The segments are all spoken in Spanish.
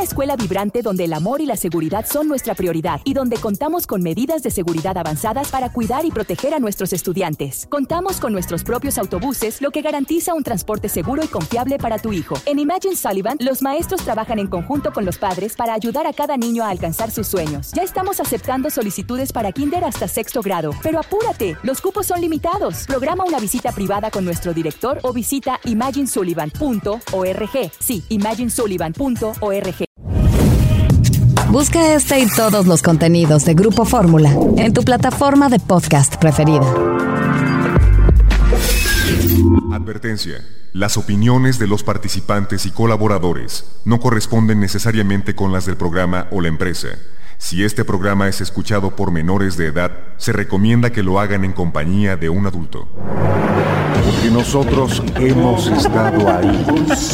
Una escuela vibrante donde el amor y la seguridad son nuestra prioridad y donde contamos con medidas de seguridad avanzadas para cuidar y proteger a nuestros estudiantes. Contamos con nuestros propios autobuses, lo que garantiza un transporte seguro y confiable para tu hijo. En Imagine Sullivan, los maestros trabajan en conjunto con los padres para ayudar a cada niño a alcanzar sus sueños. Ya estamos aceptando solicitudes para kinder hasta 6º grado. Pero apúrate, los cupos son limitados. Programa una visita privada con nuestro director o visita imaginesullivan.org. Sí, imaginesullivan.org. Busca este y todos los contenidos de Grupo Fórmula en tu plataforma de podcast preferida. Advertencia. Las opiniones de los participantes y colaboradores no corresponden necesariamente con las del programa o la empresa. Si este programa es escuchado por menores de edad, se recomienda que lo hagan en compañía de un adulto. Porque nosotros hemos estado ahí.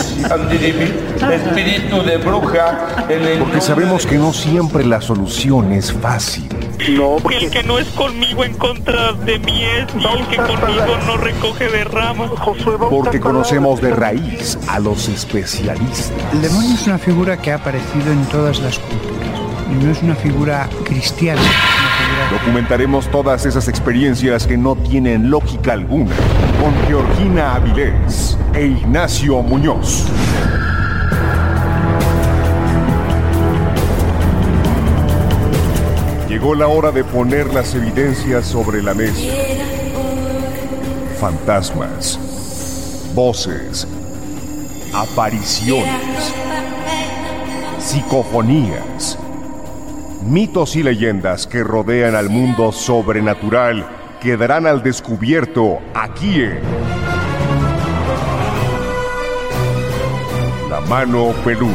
Espíritu de bruja. Porque sabemos que no siempre la solución es fácil. No, el que no es conmigo en contra de mí es, y el que conmigo no recoge de ramas. Porque conocemos de raíz a los especialistas. El demonio es una figura que ha aparecido en todas las culturas. Y no es una figura cristiana. Documentaremos todas esas experiencias que no tienen lógica alguna con Georgina Avilés e Ignacio Muñoz. Llegó la hora de poner las evidencias sobre la mesa. Fantasmas, voces, apariciones, psicofonías, mitos y leyendas que rodean al mundo sobrenatural quedarán al descubierto aquí en La Mano Peluda.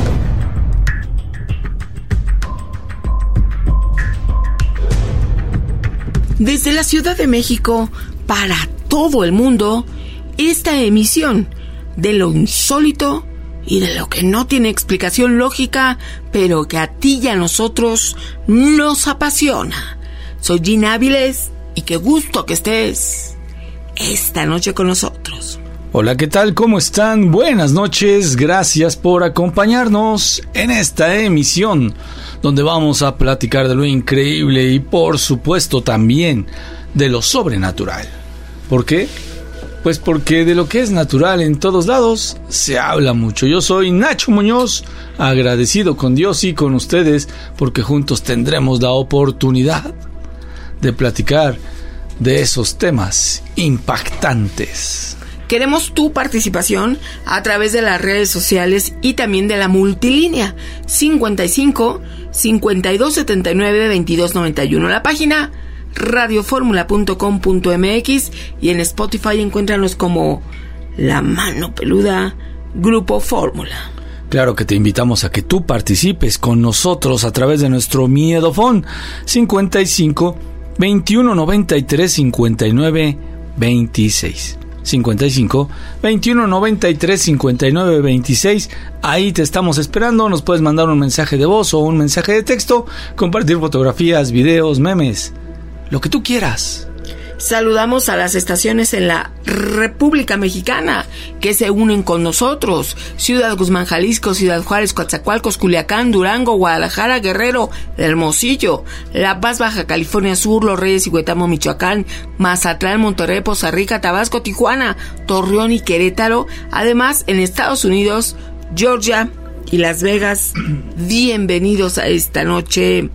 Desde la Ciudad de México, para todo el mundo, esta emisión de lo insólito y de lo que no tiene explicación lógica, pero que a ti y a nosotros nos apasiona. Soy Gina Avilés y qué gusto que estés esta noche con nosotros. Hola, ¿qué tal? ¿Cómo están? Buenas noches, gracias por acompañarnos en esta emisión donde vamos a platicar de lo increíble y por supuesto también de lo sobrenatural. ¿Por qué? Pues porque de lo que es natural en todos lados se habla mucho. Yo soy Nacho Muñoz, agradecido con Dios y con ustedes porque juntos tendremos la oportunidad de platicar de esos temas impactantes. Queremos tu participación a través de las redes sociales y también de la multilínea 55 52 79 22 91. La página radioformula.com.mx y en Spotify encuéntranos como La Mano Peluda Grupo Fórmula. Claro que te invitamos a que tú participes con nosotros a través de nuestro miedofón 55 21 93 59 26. 55 21 93 59 26. Ahí te estamos esperando. Nos puedes mandar un mensaje de voz o un mensaje de texto, compartir fotografías, videos, memes, lo que tú quieras. Saludamos a las estaciones en la República Mexicana que se unen con nosotros: Ciudad Guzmán, Jalisco; Ciudad Juárez, Coatzacoalcos, Culiacán, Durango, Guadalajara, Guerrero, Hermosillo; La Paz, Baja California Sur; Los Reyes y Huetamo, Michoacán; Mazatlán, Monterrey, Poza Rica, Tabasco, Tijuana, Torreón y Querétaro. Además, en Estados Unidos, Georgia y Las Vegas. Bienvenidos a esta noche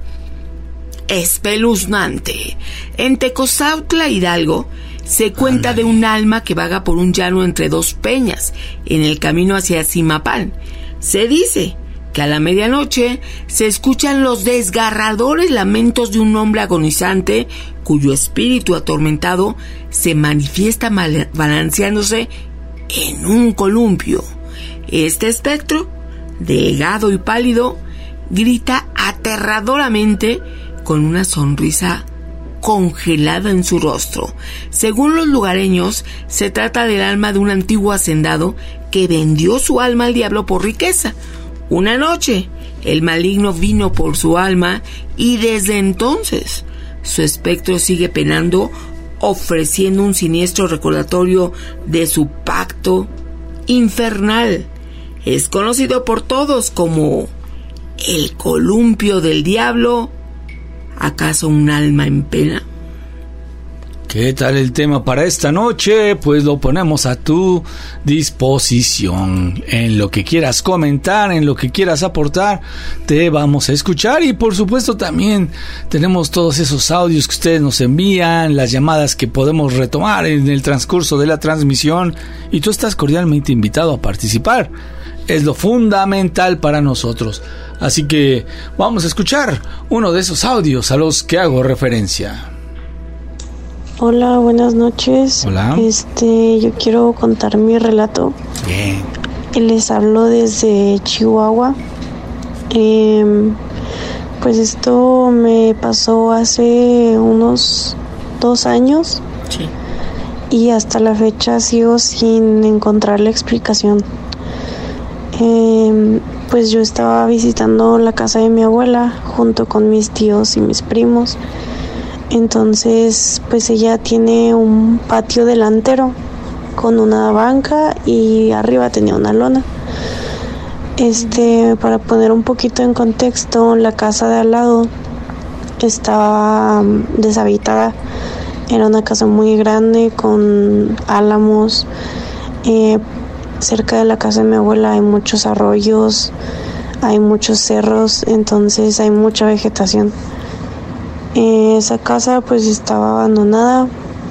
espeluznante. En Tecozautla, Hidalgo, se cuenta de un alma que vaga por un llano entre dos peñas, en el camino hacia Zimapán. Se dice que a la medianoche se escuchan los desgarradores lamentos de un hombre agonizante cuyo espíritu atormentado se manifiesta balanceándose en un columpio. Este espectro, delgado y pálido, grita aterradoramente con una sonrisa congelada en su rostro. Según los lugareños, se trata del alma de un antiguo hacendado que vendió su alma al diablo por riqueza. Una noche, el maligno vino por su alma y desde entonces su espectro sigue penando, ofreciendo un siniestro recordatorio de su pacto infernal. Es conocido por todos como el columpio del diablo, ¿acaso un alma en pena? ¿Qué tal el tema para esta noche? Pues lo ponemos a tu disposición. En lo que quieras comentar, en lo que quieras aportar, te vamos a escuchar. Y por supuesto también tenemos todos esos audios que ustedes nos envían, las llamadas que podemos retomar en el transcurso de la transmisión. Y tú estás cordialmente invitado a participar. Es lo fundamental para nosotros. Así que vamos a escuchar uno de esos audios a los que hago referencia. Hola, buenas noches. Hola. Yo quiero contar mi relato. Bien. Les hablo desde Chihuahua. Pues esto me pasó hace unos 2 años. Sí. Y hasta la fecha sigo sin encontrar la explicación. Pues yo estaba visitando la casa de mi abuela junto con mis tíos y mis primos. Entonces, pues ella tiene un patio delantero con una banca y arriba tenía una lona. Para poner un poquito en contexto, la casa de al lado estaba deshabitada. Era una casa muy grande con álamos. Cerca de la casa de mi abuela hay muchos arroyos, hay muchos cerros, entonces hay mucha vegetación. Esa casa pues estaba abandonada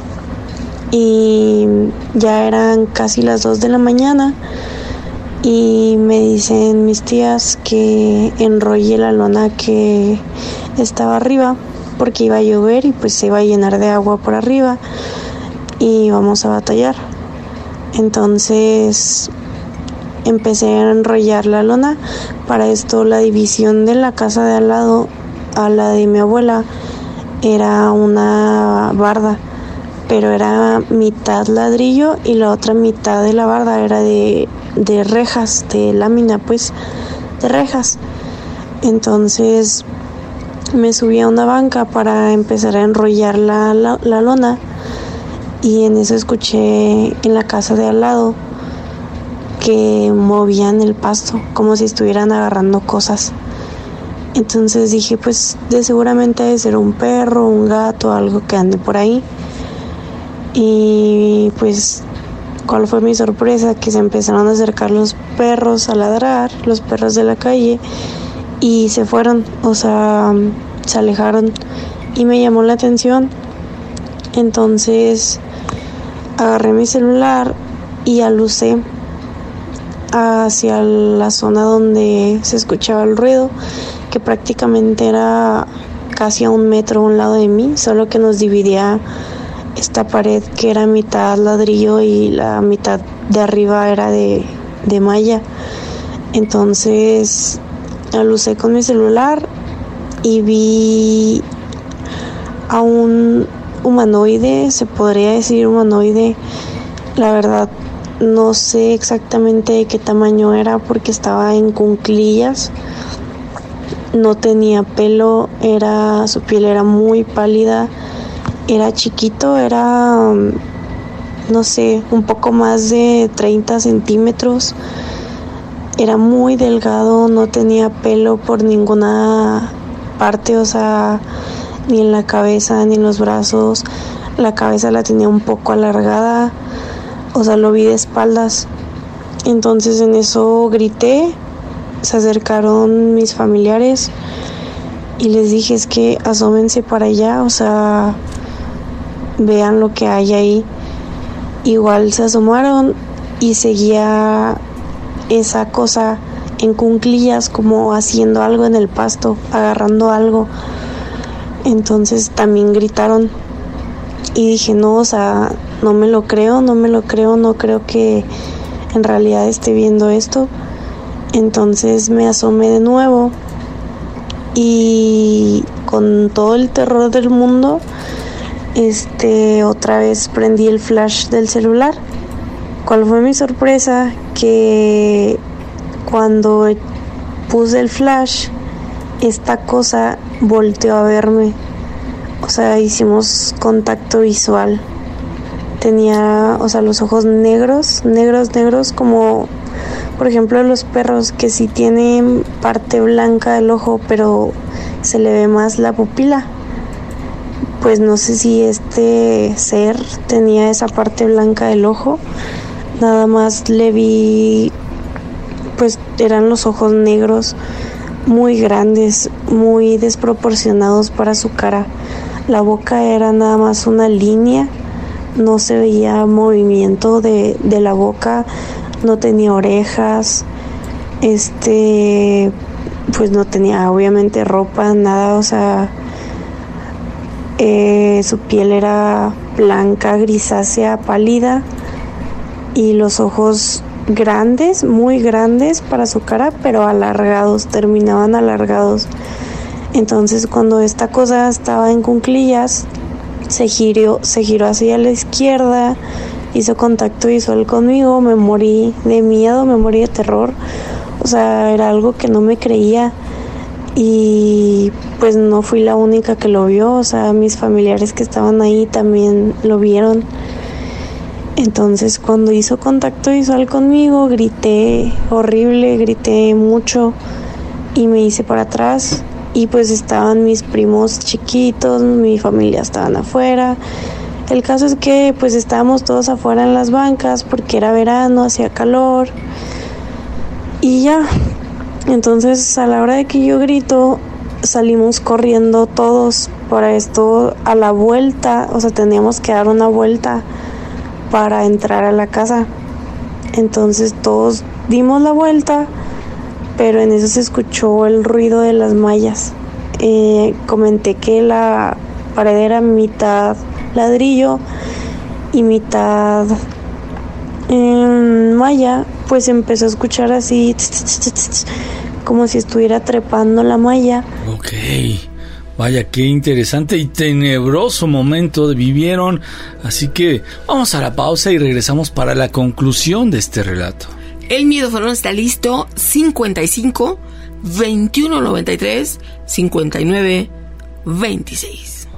y ya eran casi las 2 de la mañana y me dicen mis tías que enrolle la lona que estaba arriba porque iba a llover y pues se iba a llenar de agua por arriba y vamos a batallar. Entonces empecé a enrollar la lona. Para esto la división de la casa de al lado a la de mi abuela era una barda, pero era mitad ladrillo y la otra mitad de la barda era de rejas, de lámina, pues, de rejas. Entonces me subí a una banca para empezar a enrollar la lona y en eso escuché en la casa de al lado que movían el pasto como si estuvieran agarrando cosas. Entonces dije, pues seguramente debe ser un perro, un gato, algo que ande por ahí. Y pues, ¿cuál fue mi sorpresa? Que se empezaron a acercar los perros a ladrar, los perros de la calle, y se fueron, o sea, se alejaron. Y me llamó la atención. Entonces agarré mi celular y alucé hacia la zona donde se escuchaba el ruido, que prácticamente era casi a 1 metro a un lado de mí, solo que nos dividía esta pared que era mitad ladrillo y la mitad de arriba era de malla. Entonces alucé con mi celular y vi a un humanoide, se podría decir humanoide. La verdad no sé exactamente de qué tamaño era porque estaba en cunclillas. No tenía pelo, su piel era muy pálida, era chiquito, era, no sé, un poco más de 30 centímetros. Era muy delgado, no tenía pelo por ninguna parte, o sea, ni en la cabeza, ni en los brazos. La cabeza la tenía un poco alargada, o sea, lo vi de espaldas. Entonces en eso grité. Se acercaron mis familiares y les dije, es que asómense para allá, o sea, vean lo que hay ahí. Igual se asomaron y seguía esa cosa en cunclillas, como haciendo algo en el pasto, agarrando algo. Entonces también gritaron y dije, no, o sea, no me lo creo, no creo que en realidad esté viendo esto. Entonces me asomé de nuevo y con todo el terror del mundo, otra vez prendí el flash del celular. ¿Cuál fue mi sorpresa? Que cuando puse el flash, esta cosa volteó a verme. O sea, hicimos contacto visual. Tenía, o sea, los ojos negros, como por ejemplo, los perros que sí tienen parte blanca del ojo, pero se le ve más la pupila. Pues no sé si este ser tenía esa parte blanca del ojo. Nada más le vi, pues eran los ojos negros, muy grandes, muy desproporcionados para su cara. La boca era nada más una línea, no se veía movimiento de la boca, no tenía orejas, pues no tenía obviamente ropa, nada, o sea, su piel era blanca, grisácea, pálida, y los ojos grandes, muy grandes para su cara, pero alargados, terminaban alargados. Entonces cuando esta cosa estaba en cuclillas, se giró hacia la izquierda, hizo contacto visual conmigo, me morí de miedo, me morí de terror. O sea, era algo que no me creía. Y pues no fui la única que lo vio, o sea, mis familiares que estaban ahí también lo vieron. Entonces cuando hizo contacto visual conmigo, grité horrible, grité mucho y me hice para atrás. Y pues estaban mis primos chiquitos, mi familia estaban afuera. El caso es que pues estábamos todos afuera en las bancas porque era verano, hacía calor. Y ya, entonces a la hora de que yo grito, salimos corriendo todos. Para esto, a la vuelta, o sea, teníamos que dar una vuelta para entrar a la casa. Entonces todos dimos la vuelta, pero en eso se escuchó el ruido de las mallas. Comenté que la pared era mitad ladrillo y mitad malla, pues empezó a escuchar así como si estuviera trepando la malla. Ok, vaya, qué interesante y tenebroso momento vivieron, así que vamos a la pausa y regresamos para la conclusión de este relato. El miedofonón está listo. 55 21 93 59 26.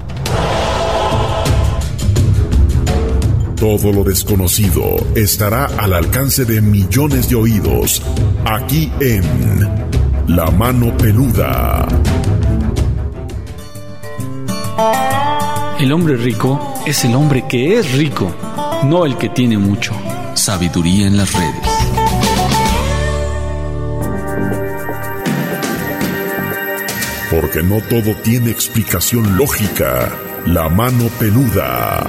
Todo lo desconocido estará al alcance de millones de oídos, aquí en La Mano Peluda. El hombre rico es el hombre que es rico, no el que tiene mucho. Sabiduría en las redes. Porque no todo tiene explicación lógica. La Mano Peluda.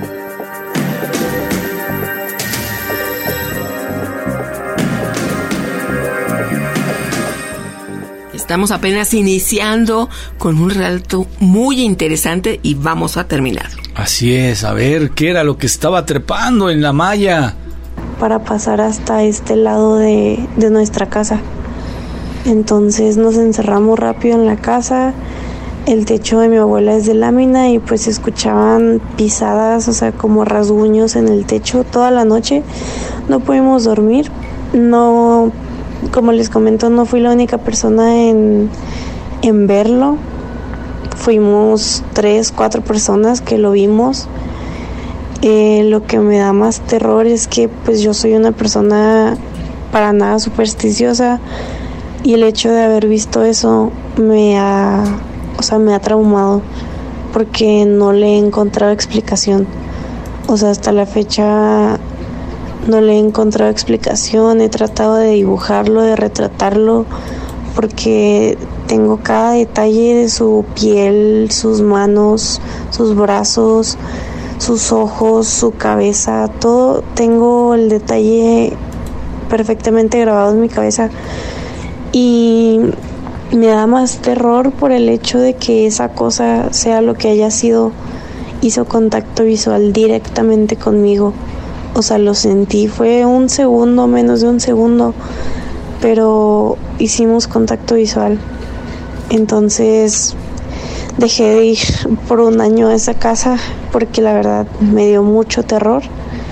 Estamos apenas iniciando con un relato muy interesante y vamos a terminar. Así es, a ver, ¿qué era lo que estaba trepando en la malla? Para pasar hasta este lado de nuestra casa. Entonces nos encerramos rápido en la casa. El techo de mi abuela es de lámina y pues se escuchaban pisadas, o sea, como rasguños en el techo toda la noche. No pudimos dormir. No, como les comento, no fui la única persona en verlo. Fuimos 3, 4 personas que lo vimos. Lo que me da más terror es que pues yo soy una persona para nada supersticiosa. Y el hecho de haber visto eso me ha traumado porque no le he encontrado explicación. O sea, hasta la fecha no le he encontrado explicación. He tratado de dibujarlo, de retratarlo, porque tengo cada detalle de su piel, sus manos, sus brazos, sus ojos, su cabeza, todo. Tengo el detalle perfectamente grabado en mi cabeza. Y me da más terror por el hecho de que esa cosa, sea lo que haya sido, hizo contacto visual directamente conmigo. O sea, lo sentí, fue un segundo, menos de un segundo, pero hicimos contacto visual. Entonces dejé de ir por un año a esa casa porque la verdad me dio mucho terror.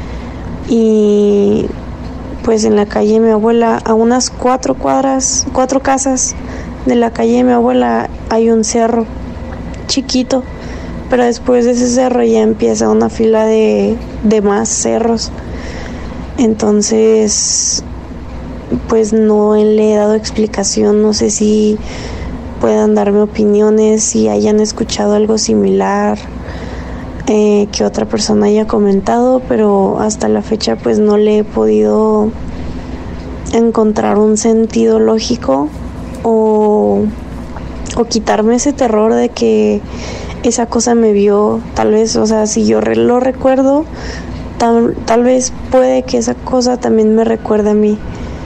Y pues en la calle de mi abuela, a unas 4 casas de la calle de mi abuela, hay un cerro chiquito, pero después de ese cerro ya empieza una fila de más cerros. Entonces pues no le he dado explicación. No sé si puedan darme opiniones, si hayan escuchado algo similar, que otra persona haya comentado, pero hasta la fecha pues no le he podido encontrar un sentido lógico o quitarme ese terror de que esa cosa me vio. Tal vez, o sea, si yo lo recuerdo, tal vez puede que esa cosa también me recuerde a mí.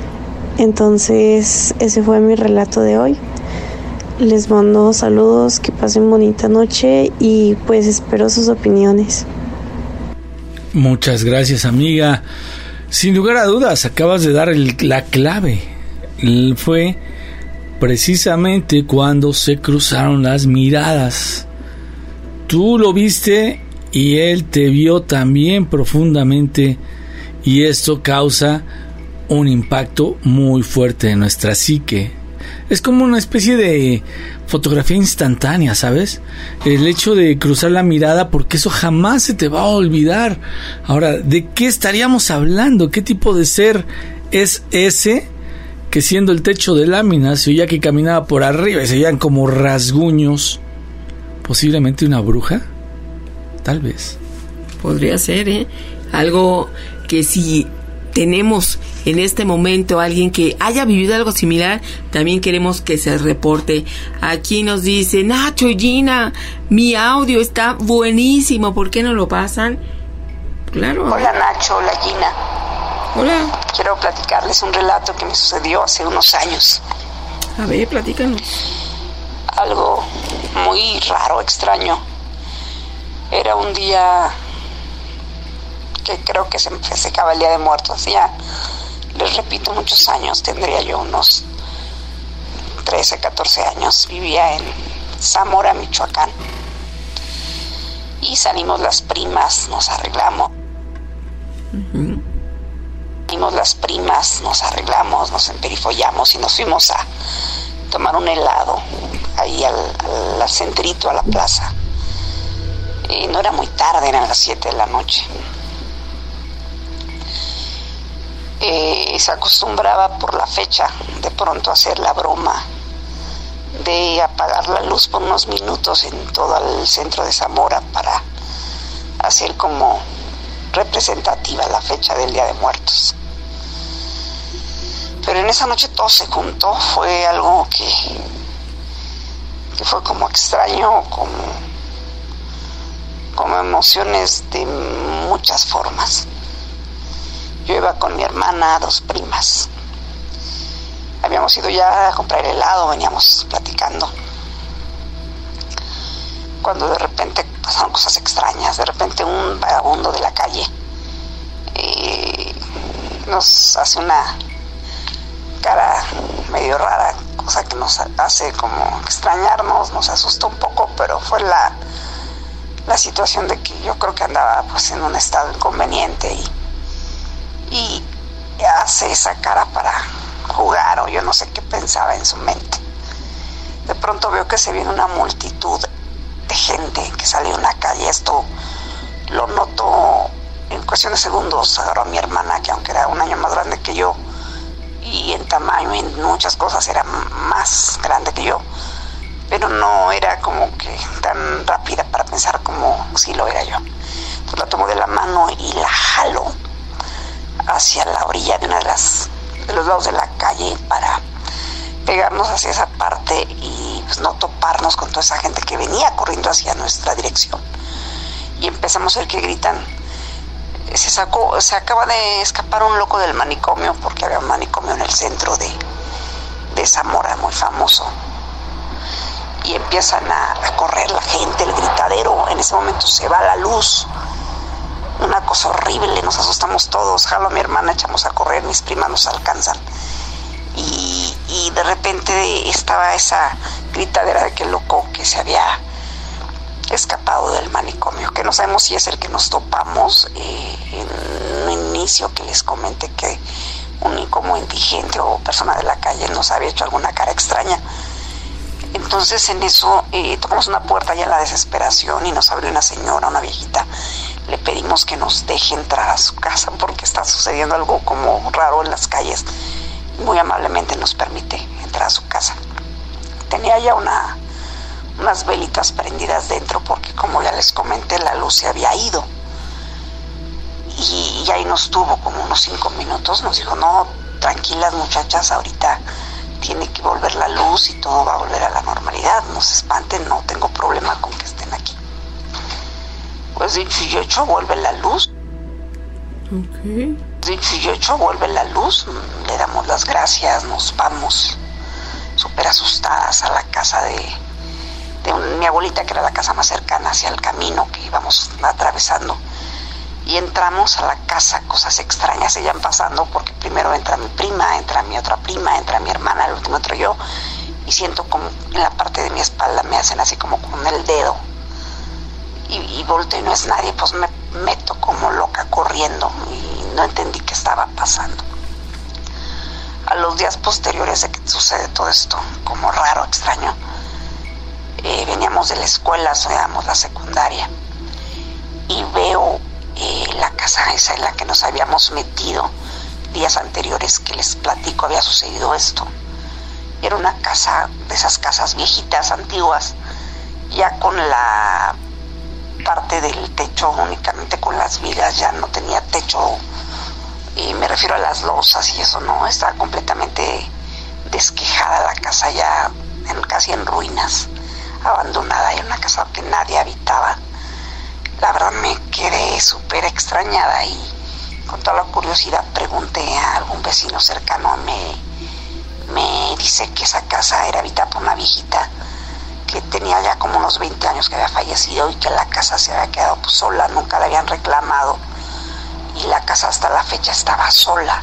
Entonces ese fue mi relato de hoy. Les mando saludos, que pasen bonita noche y pues espero sus opiniones. Muchas gracias, amiga. Sin lugar a dudas, acabas de dar la clave. Fue precisamente cuando se cruzaron las miradas. Tú lo viste y él te vio también profundamente, y esto causa un impacto muy fuerte en nuestra psique. Es como una especie de fotografía instantánea, ¿sabes? El hecho de cruzar la mirada, porque eso jamás se te va a olvidar. Ahora, ¿de qué estaríamos hablando? ¿Qué tipo de ser es ese que, siendo el techo de láminas, se oía que caminaba por arriba y se oían como rasguños? ¿Posiblemente una bruja? Tal vez. Podría ser, algo que si tenemos en este momento a alguien que haya vivido algo similar, también queremos que se reporte. Aquí nos dice Nacho y Gina, mi audio está buenísimo, ¿por qué no lo pasan? Claro. Hola Nacho, hola Gina. Hola. Quiero platicarles un relato que me sucedió hace unos años. A ver, platícanos. Algo muy raro, extraño. Era un día que creo que se festejaba el Día de Muertos. Hacía, les repito, muchos años, tendría yo unos 13, 14 años. Vivía en Zamora, Michoacán. Y salimos las primas, nos arreglamos. Salimos las primas, nos arreglamos, nos emperifollamos y nos fuimos a tomar un helado ahí al centrito, a la plaza. No era muy tarde, eran las 7 de la noche. Se acostumbraba por la fecha de pronto a hacer la broma de apagar la luz por unos minutos en todo el centro de Zamora para hacer como representativa la fecha del Día de Muertos. Pero en esa noche todo se juntó, fue algo que fue como extraño, como emociones de muchas formas. Yo iba con mi hermana, 2 primas. Habíamos ido ya a comprar helado, veníamos platicando. Cuando de repente pasaron cosas extrañas. De repente un vagabundo de la calle nos hace una cara medio rara, cosa que nos hace como extrañarnos, nos asustó un poco, pero fue la situación de que yo creo que andaba pues en un estado inconveniente y hace esa cara para jugar, o yo no sé qué pensaba en su mente. De pronto veo que se viene una multitud de gente que sale de una calle. Esto lo noto en cuestión de segundos. Agarró a mi hermana, que aunque era un año más grande que yo, y en tamaño y en muchas cosas era más grande que yo, pero no era como que tan rápida para pensar como si lo era yo. Entonces la tomo de la mano y la jalo hacia la orilla de de los lados de la calle para pegarnos hacia esa parte y pues no toparnos con toda esa gente que venía corriendo hacia nuestra dirección. Y empezamos a ver que gritan: se acaba de escapar un loco del manicomio, porque había un manicomio en el centro de Zamora, muy famoso. Y empiezan a correr la gente, el gritadero. En ese momento se va la luz, una cosa horrible, nos asustamos todos. Jalo a mi hermana, echamos a correr, mis primas nos alcanzan. Y de repente estaba esa gritadera de que el loco que se había escapado del manicomio, que no sabemos si es el que nos topamos en un inicio, que les comenté que un como indigente o persona de la calle nos había hecho alguna cara extraña. Entonces en eso tocamos una puerta ya en la desesperación y nos abrió una señora, una viejita. Le pedimos que nos deje entrar a su casa porque está sucediendo algo como raro en las calles. muy amablemente nos permite entrar a su casa. Tenía ya unas velitas prendidas dentro porque, como ya les comenté, la luz se había ido. Y ahí nos tuvo como unos 5 minutos. Nos dijo, no, tranquilas muchachas, ahorita tiene que volver la luz y todo va a volver a la normalidad. No se espanten, no tengo problema con que estén aquí. Pues dicho y hecho, vuelve la luz. Dicho y hecho, vuelve la luz. Le damos las gracias, nos vamos súper asustadas a la casa de mi abuelita, que era la casa más cercana hacia el camino que íbamos atravesando. Y entramos a la casa, cosas extrañas seguían pasando, porque primero entra mi prima, entra mi otra prima, entra mi hermana, al último entro yo, y siento como en la parte de mi espalda me hacen así como con el dedo, y volteo y no es nadie. Pues me meto como loca corriendo y no entendí qué estaba pasando. A los días posteriores de que sucede todo esto, como raro, extraño, veníamos de la escuela, estudiábamos la secundaria, y veo la casa esa en la que nos habíamos metido días anteriores, que les platico, había sucedido esto. Era una casa de esas casas viejitas, antiguas, ya con la parte del techo únicamente con las vigas, ya no tenía techo, y me refiero a las losas y eso, no, estaba completamente desquejada la casa, ya casi en ruinas, abandonada. Era una casa que nadie habitaba. La verdad me quedé súper extrañada y con toda la curiosidad pregunté a algún vecino cercano. Me dice que esa casa era habitada por una viejita que tenía ya como unos 20 años que había fallecido, y que la casa se había quedado pues sola, nunca la habían reclamado, y la casa hasta la fecha estaba sola.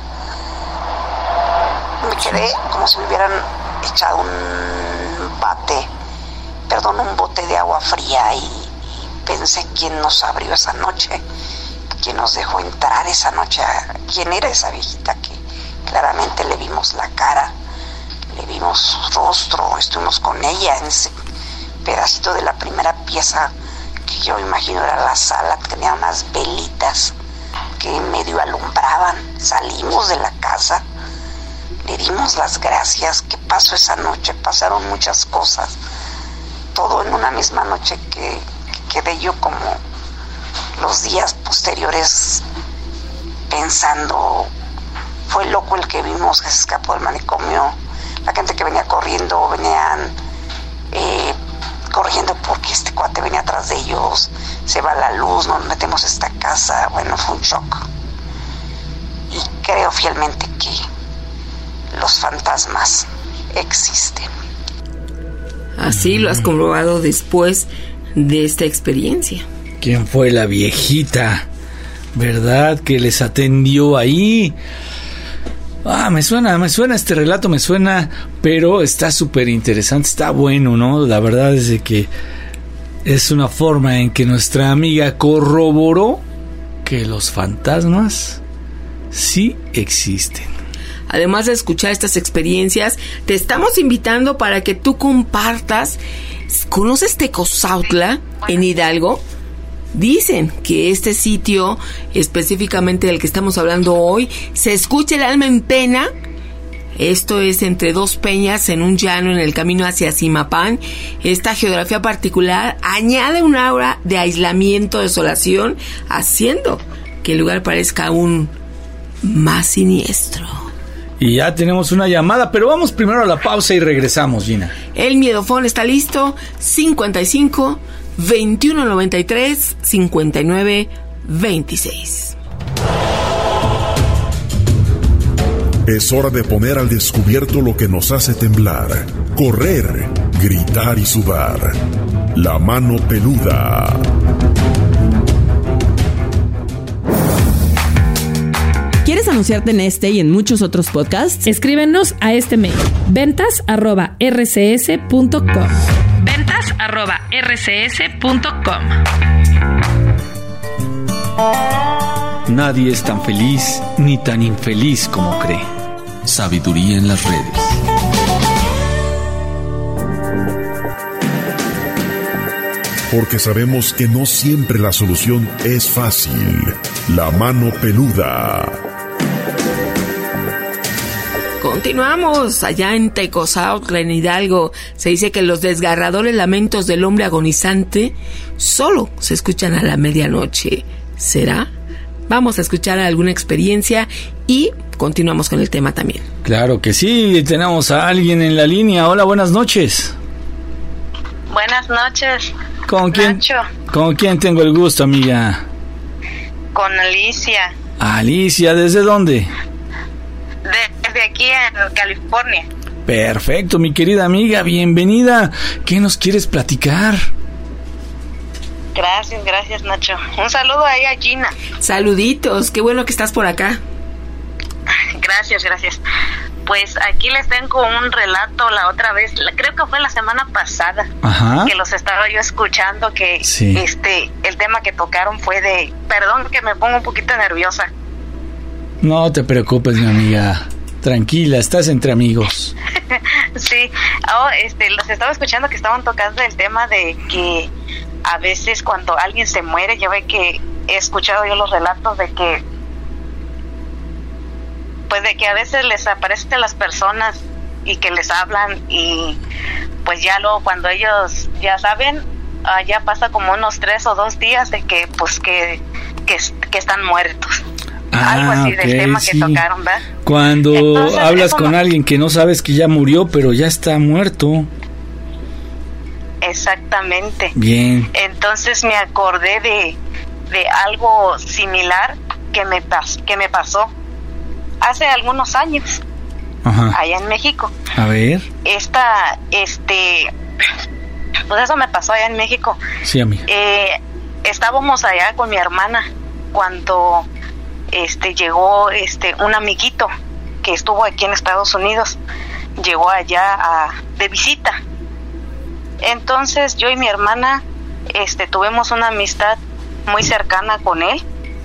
Me quedé como si me hubieran echado un bote de agua fría, y pensé quién nos abrió esa noche, quién nos dejó entrar esa noche, quién era esa viejita que claramente le vimos la cara, le vimos su rostro, estuvimos con ella en ese pedacito de la primera pieza que yo imagino era la sala, tenía unas velitas que medio alumbraban. Salimos de la casa, le dimos las gracias. ¿Qué pasó esa noche? Pasaron muchas cosas, todo en una misma noche, que quedé yo como los días posteriores pensando, fue loco el que vimos que se escapó del manicomio. La gente que venía corriendo, venían corriendo porque este cuate venía atrás de ellos, se va la luz, nos metemos a esta casa. Bueno, fue un shock. Y creo fielmente que los fantasmas existen. Así lo has comprobado después de esta experiencia. ¿Quién fue la viejita? ¿Verdad que les atendió ahí? Me suena este relato, me suena, pero está súper interesante, está bueno, ¿no? La verdad es de que es una forma en que nuestra amiga corroboró que los fantasmas sí existen. Además de escuchar estas experiencias, te estamos invitando para que tú compartas. ¿Conoces Tecozautla en Hidalgo? Dicen que este sitio, específicamente del que estamos hablando hoy, se escucha el alma en pena. Esto es entre dos peñas en un llano en el camino hacia Zimapán. Esta geografía particular añade un aura de aislamiento, desolación, haciendo que el lugar parezca aún más siniestro. Y ya tenemos una llamada, pero vamos primero a la pausa y regresamos, Gina. El miedofón está listo. 55 2193 5926. Es hora de poner al descubierto lo que nos hace temblar, correr, gritar y sudar. La mano peluda. ¿Quieres anunciarte en este y en muchos otros podcasts? Escríbenos a este mail: ventas@rcs.com. ventas@rcs.com. Nadie es tan feliz ni tan infeliz como cree. Sabiduría en las redes. Porque sabemos que no siempre la solución es fácil. La mano peluda. Continuamos allá en Tecozautla, en Hidalgo. Se dice que los desgarradores lamentos del hombre agonizante solo se escuchan a la medianoche. ¿Será? Vamos a escuchar alguna experiencia y continuamos con el tema también. Claro que sí, tenemos a alguien en la línea. Hola, buenas noches. Buenas noches. ¿Con quién? Nacho. ¿Con quién tengo el gusto, amiga? Con Alicia. Alicia, ¿desde dónde? Desde aquí en California. Perfecto, mi querida amiga, bienvenida. ¿Qué nos quieres platicar? Gracias, Nacho. Un saludo ahí a Gina. Saluditos, qué bueno que estás por acá. Gracias. Pues aquí les tengo un relato la otra vez, creo que fue la semana pasada. Ajá. Que los estaba yo escuchando, que sí. El tema que tocaron fue de, perdón que me pongo un poquito nerviosa. No te preocupes, mi amiga. Tranquila, estás entre amigos. Sí, los estaba escuchando que estaban tocando el tema de que a veces cuando alguien se muere, ya ve que he escuchado yo los relatos de que pues de que a veces les aparecen las personas y que les hablan y pues ya luego cuando ellos ya saben, ya pasa como unos 3 o 2 días de que pues que están muertos. Algo así del tema que tocaron, ¿verdad? Cuando entonces, hablas con alguien que no sabes que ya murió, pero ya está muerto. Exactamente. Bien. Entonces me acordé de algo similar que me pasó hace algunos años. Ajá. Allá en México. A ver. Pues eso me pasó allá en México. Sí, amiga. Estábamos allá con mi hermana cuando llegó un amiguito que estuvo aquí en Estados Unidos, llegó allá de visita. Entonces yo y mi hermana tuvimos una amistad muy cercana con él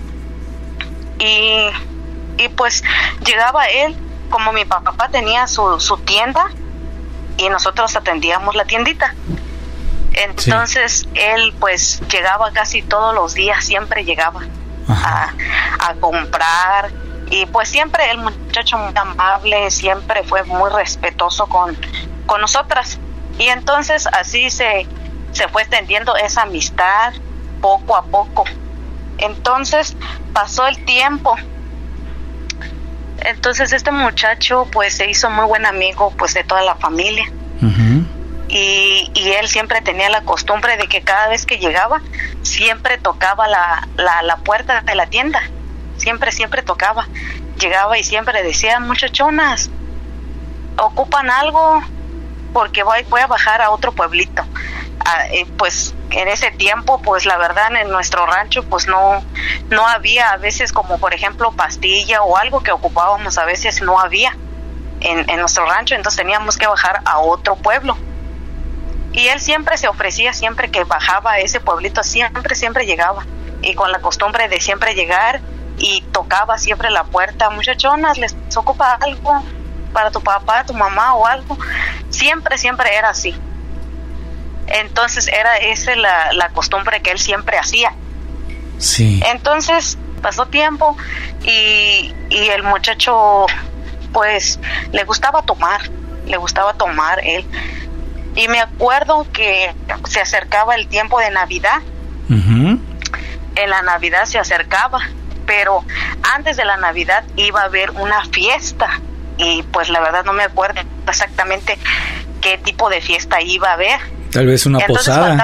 y pues llegaba él, como mi papá tenía su tienda y nosotros atendíamos la tiendita. Entonces sí. Él pues llegaba casi todos los días, siempre llegaba a comprar y pues siempre el muchacho muy amable, siempre fue muy respetuoso con nosotras y entonces así se fue extendiendo esa amistad poco a poco. Entonces pasó el tiempo, entonces este muchacho pues se hizo muy buen amigo pues de toda la familia. Uh-huh. Y él siempre tenía la costumbre de que cada vez que llegaba siempre tocaba la puerta de la tienda, siempre tocaba, llegaba y siempre decía: muchachonas, ¿ocupan algo? Porque voy a bajar a otro pueblito. Pues en ese tiempo pues la verdad en nuestro rancho pues no había, a veces como por ejemplo pastilla o algo que ocupábamos, a veces no había en nuestro rancho, entonces teníamos que bajar a otro pueblo. Y él siempre se ofrecía, siempre que bajaba a ese pueblito, siempre llegaba. Y con la costumbre de siempre llegar y tocaba siempre la puerta: muchachonas, ¿les ocupa algo para tu papá, tu mamá o algo? Siempre era así. Entonces era esa la costumbre que él siempre hacía. Sí. Entonces pasó tiempo y el muchacho pues le gustaba tomar él. Y me acuerdo que se acercaba el tiempo de Navidad. Uh-huh. En la Navidad se acercaba, pero antes de la Navidad iba a haber una fiesta. Y pues la verdad no me acuerdo exactamente qué tipo de fiesta iba a haber. Tal vez una posada.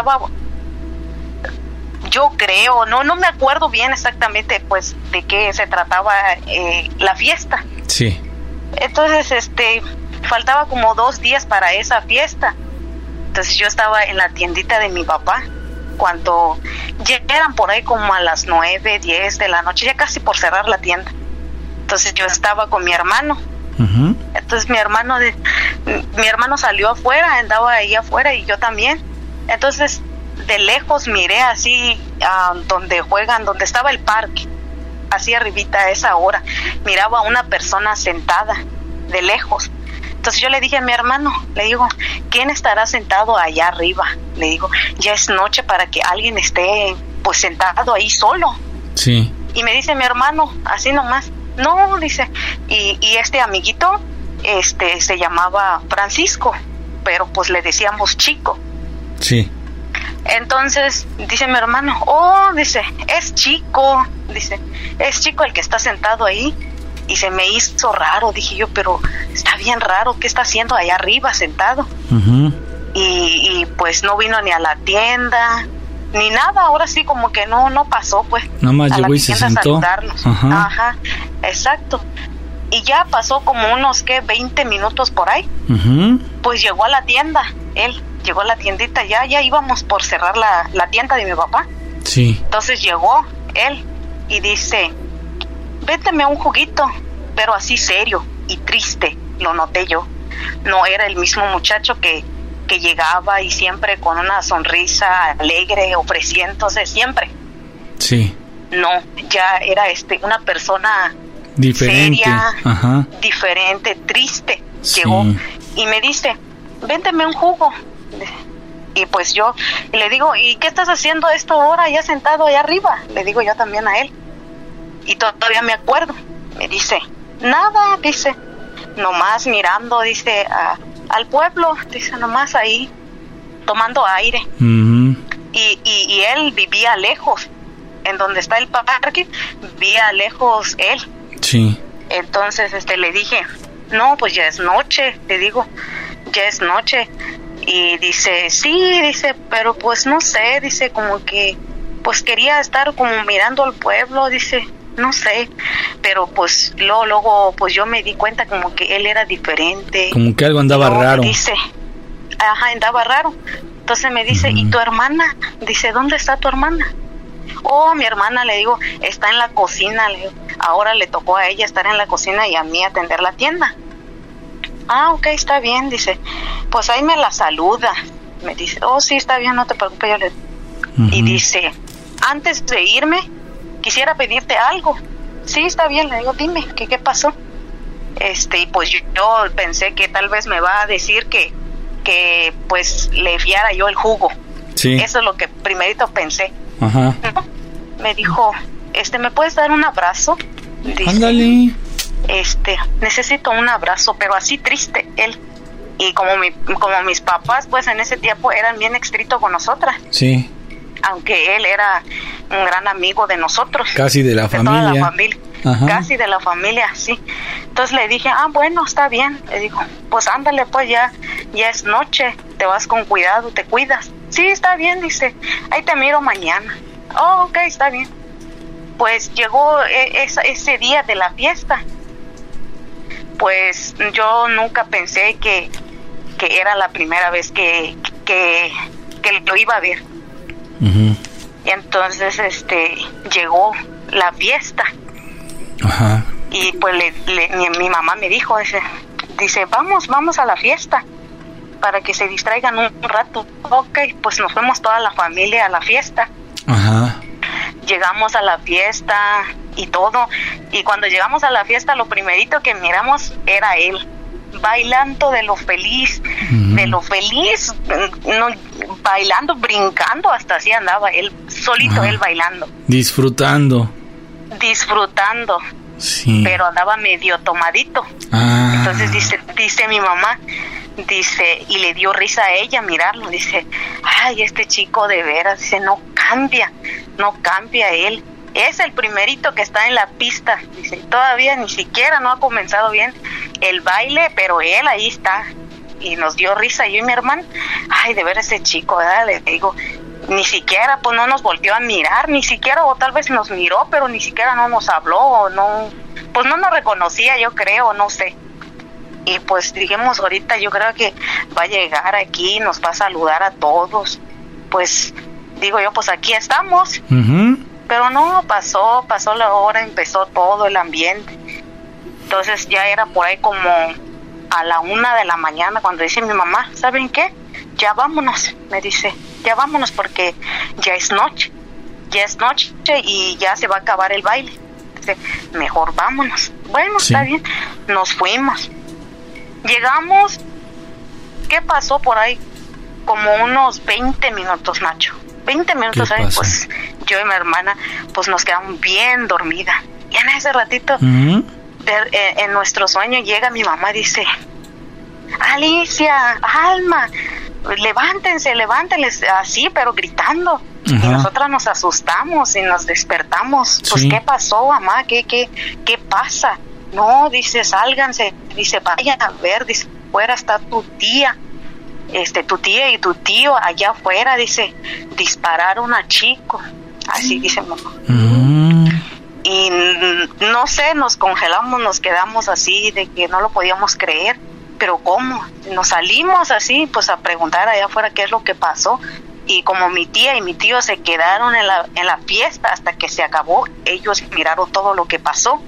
Yo creo, no me acuerdo bien exactamente pues de qué se trataba la fiesta. Sí. Entonces faltaba como 2 días para esa fiesta. Entonces yo estaba en la tiendita de mi papá cuando ya eran por ahí como a las 9, 10 de la noche, ya casi por cerrar la tienda. Entonces yo estaba con mi hermano. Uh-huh. Entonces mi hermano salió afuera, andaba ahí afuera y yo también. Entonces de lejos miré así donde estaba el parque, así arribita a esa hora, miraba a una persona sentada de lejos. Entonces yo le dije a mi hermano, le digo: ¿quién estará sentado allá arriba? Le digo: ya es noche para que alguien esté pues sentado ahí solo. Sí. Y me dice mi hermano, así nomás: no, dice, y este amiguito se llamaba Francisco, pero pues le decíamos Chico. Sí. Entonces dice mi hermano, dice, es Chico el que está sentado ahí. Y se me hizo raro, dije yo, pero está bien raro, ¿qué está haciendo allá arriba sentado? Uh-huh. Y pues no vino ni a la tienda ni nada, ahora sí como que no pasó, pues. Nada más llegó y se sentó. A saludarnos. Ajá, exacto. Y ya pasó como unos 20 minutos por ahí. Uh-huh. Pues llegó a la tienda, él llegó a la tiendita, ya íbamos por cerrar la tienda de mi papá. Sí. Entonces llegó él y dice, vénteme un juguito, pero así serio y triste, lo noté yo. No era el mismo muchacho que llegaba y siempre con una sonrisa alegre, ofreciéndose siempre. Sí. No, ya era una persona diferente, seria, ajá, diferente, triste. Sí. Llegó y me dice, vénteme un jugo. Y pues yo le digo, ¿y qué estás haciendo a esta hora ya sentado allá arriba? Le digo yo también a él. Y todavía me acuerdo, me dice, nada, dice, nomás mirando, dice, al pueblo, dice, nomás ahí, tomando aire. Uh-huh. Y él vivía lejos, en donde está el parque, vivía lejos él. Sí. Entonces, le dije, no, pues ya es noche, le digo, ya es noche. Y dice, sí, dice, pero pues no sé, dice, como que, pues quería estar como mirando al pueblo, dice, no sé, pero pues luego pues yo me di cuenta como que él era diferente. Como que algo andaba raro. Dice, andaba raro. Entonces me dice, ¿y tu hermana? Dice, ¿dónde está tu hermana? Mi hermana, le digo, está en la cocina, le digo, ahora le tocó a ella estar en la cocina y a mí atender la tienda. Ok, está bien, dice, pues ahí me la saluda. Me dice, sí, está bien, no te preocupes, yo le... Uh-huh. Y dice, antes de irme, quisiera pedirte algo. Sí, está bien, le digo, dime, ¿qué pasó? Y pues yo pensé que tal vez me va a decir que pues le fiara yo el jugo. Sí. Eso es lo que primerito pensé. Ajá. Me dijo, ¿me puedes dar un abrazo? Dice, ándale. Necesito un abrazo, pero así triste, él. Y como mis papás, pues en ese tiempo eran bien estrictos con nosotras. Sí. Aunque él era un gran amigo de nosotros. Casi de la familia. Toda la familia. Ajá. Casi de la familia, sí. Entonces le dije, bueno, está bien. Le digo, pues ándale, pues ya es noche, te vas con cuidado, te cuidas. Sí, está bien, dice, ahí te miro mañana. Ok, está bien. Pues llegó ese día de la fiesta. Pues yo nunca pensé que era la primera vez que lo iba a ver. Uh-huh. Y entonces llegó la fiesta. Ajá. Y pues mi mamá me dijo, dice, vamos a la fiesta para que se distraigan un rato. Ok, pues nos fuimos toda la familia a la fiesta. Ajá. Llegamos a la fiesta y todo, y cuando llegamos a la fiesta lo primerito que miramos era él bailando de lo feliz, uh-huh, bailando, brincando, hasta así andaba él solito. Ajá. Él bailando, disfrutando, sí, pero andaba medio tomadito. Entonces dice mi mamá, dice, y le dio risa a ella mirarlo, dice, ay, este chico de veras, dice, no cambia él, es el primerito que está en la pista, dice, todavía ni siquiera no ha comenzado bien el baile, pero él ahí está. Y nos dio risa yo y mi hermano, ay, de ver ese chico, ¿verdad? Le digo, ni siquiera pues no nos volteó a mirar, ni siquiera, o tal vez nos miró, pero ni siquiera no nos habló, o no, pues no nos reconocía, yo creo, no sé. Y pues dijimos, ahorita yo creo que va a llegar aquí, nos va a saludar a todos. Pues digo yo, pues aquí estamos. Uh-huh. Pero no, pasó la hora, empezó todo el ambiente. Entonces ya era por ahí como a la 1 de la mañana cuando dice mi mamá, ¿saben qué? Ya vámonos, me dice, ya vámonos porque ya es noche y ya se va a acabar el baile. Dice, mejor vámonos. Bueno, sí, está bien, nos fuimos. Llegamos, ¿qué pasó por ahí? Como unos 20 minutos, Nacho. 20 minutos ahí, pues yo y mi hermana, pues nos quedamos bien dormidas. Y en ese ratito, uh-huh, en nuestro sueño llega mi mamá y dice: Alicia, Alma, levántense, así, pero gritando. Y nosotras nos asustamos y nos despertamos. Pues, ¿qué pasó, mamá? ¿Qué pasa? No, dice, sálganse, dice, vayan a ver, dice, afuera está tu tía y tu tío allá afuera, dice, dispararon a Chico. Así dice mamá. Y no sé, nos congelamos, nos quedamos así de que no lo podíamos creer. Pero ¿cómo? Nos salimos así, pues a preguntar allá afuera qué es lo que pasó. Y como mi tía y mi tío se quedaron en la fiesta hasta que se acabó, ellos miraron todo lo que pasó.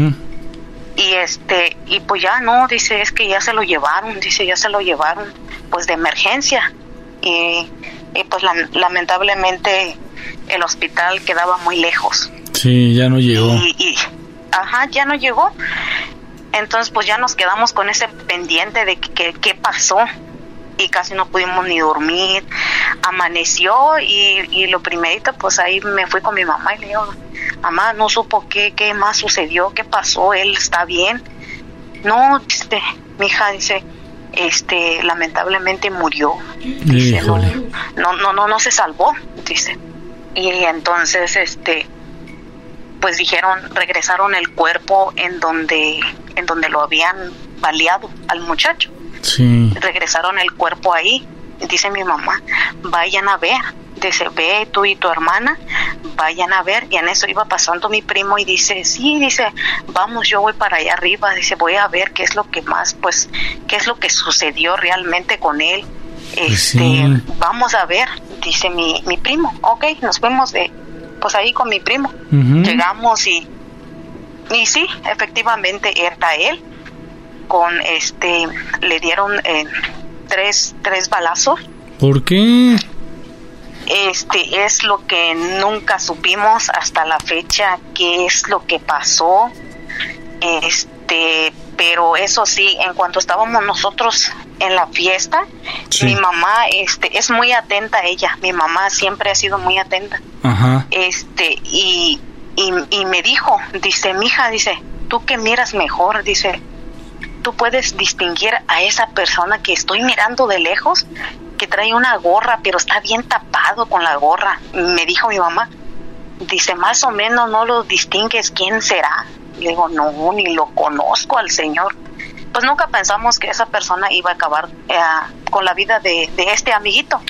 Y pues ya no, dice, es que ya se lo llevaron, pues de emergencia. Y pues lamentablemente el hospital quedaba muy lejos. Sí, ya no llegó. Ya no llegó. Entonces pues ya nos quedamos con ese pendiente de qué pasó. Y casi no pudimos ni dormir. Amaneció y lo primerito, pues ahí me fui con mi mamá y le digo: mamá, no supo qué más sucedió, qué pasó, él está bien. No, mi hija, dice, lamentablemente murió. Dice, no se salvó, dice. Y entonces, pues regresaron el cuerpo en donde lo habían baleado al muchacho. Sí. Regresaron el cuerpo ahí. Dice mi mamá: vayan a ver. Dice: ve tú y tu hermana, vayan a ver. Y en eso iba pasando mi primo y dice: sí, dice, vamos, yo voy para allá arriba. Dice: voy a ver qué es lo que más, pues, qué es lo que sucedió realmente con él. Vamos a ver, dice mi primo. Ok, nos fuimos pues ahí con mi primo. Llegamos y sí, efectivamente era él. Le dieron 3 balazos. ¿Por qué? Es lo que nunca supimos hasta la fecha, qué es lo que pasó. Pero eso sí, en cuanto estábamos nosotros en la fiesta, mi mamá es muy atenta ella. Mi mamá siempre ha sido muy atenta. Y me dijo, dice: mija, dice, tú que miras mejor, dice, tú puedes distinguir a esa persona que estoy mirando de lejos, que trae una gorra, pero está bien tapado con la gorra. Me dijo mi mamá, dice, más o menos no lo distingues, ¿quién será? Le digo: no, ni lo conozco al señor. Pues nunca pensamos que esa persona iba a acabar con la vida de este amiguito.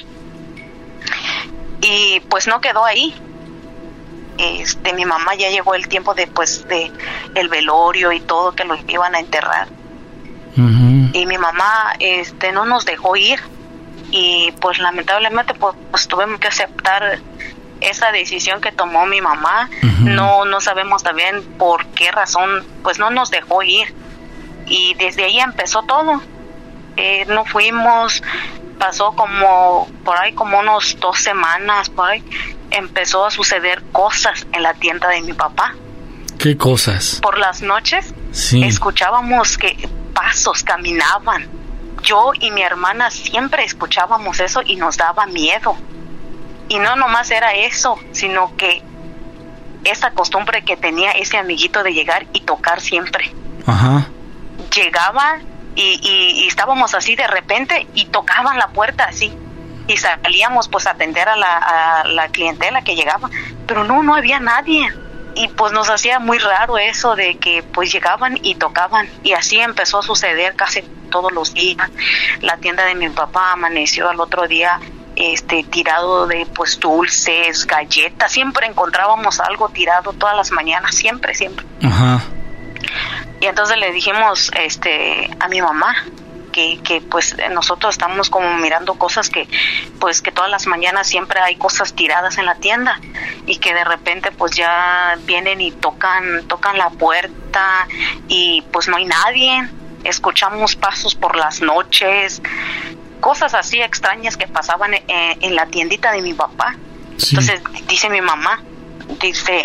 Y pues no quedó ahí. Mi mamá ya llegó el tiempo de el velorio y todo, que lo iban a enterrar. Y mi mamá no nos dejó ir. Y pues lamentablemente pues tuvimos que aceptar esa decisión que tomó mi mamá. No sabemos también por qué razón, pues no nos dejó ir. Y desde ahí empezó todo. No fuimos, pasó como unos 2 semanas, por ahí empezó a suceder cosas en la tienda de mi papá. ¿Qué cosas? Por las noches sí. Escuchábamos que pasos caminaban. Yo y mi hermana siempre escuchábamos eso y nos daba miedo. Y no nomás era eso, sino que esa costumbre que tenía ese amiguito de llegar y tocar siempre. Llegaba y estábamos así de repente y tocaban la puerta así. Y salíamos pues a atender a la clientela que llegaba. Pero no había nadie. Y pues nos hacía muy raro eso de que pues llegaban y tocaban. Y así empezó a suceder casi todos los días. La tienda de mi papá amaneció al otro día tirado de pues dulces, galletas. Siempre encontrábamos algo tirado todas las mañanas, siempre. Y entonces le dijimos a mi mamá que pues nosotros estamos como mirando cosas que todas las mañanas siempre hay cosas tiradas en la tienda y que de repente pues ya vienen y tocan la puerta y pues no hay nadie. Escuchamos pasos por las noches, cosas así extrañas que pasaban en la tiendita de mi papá. Entonces dice mi mamá, dice,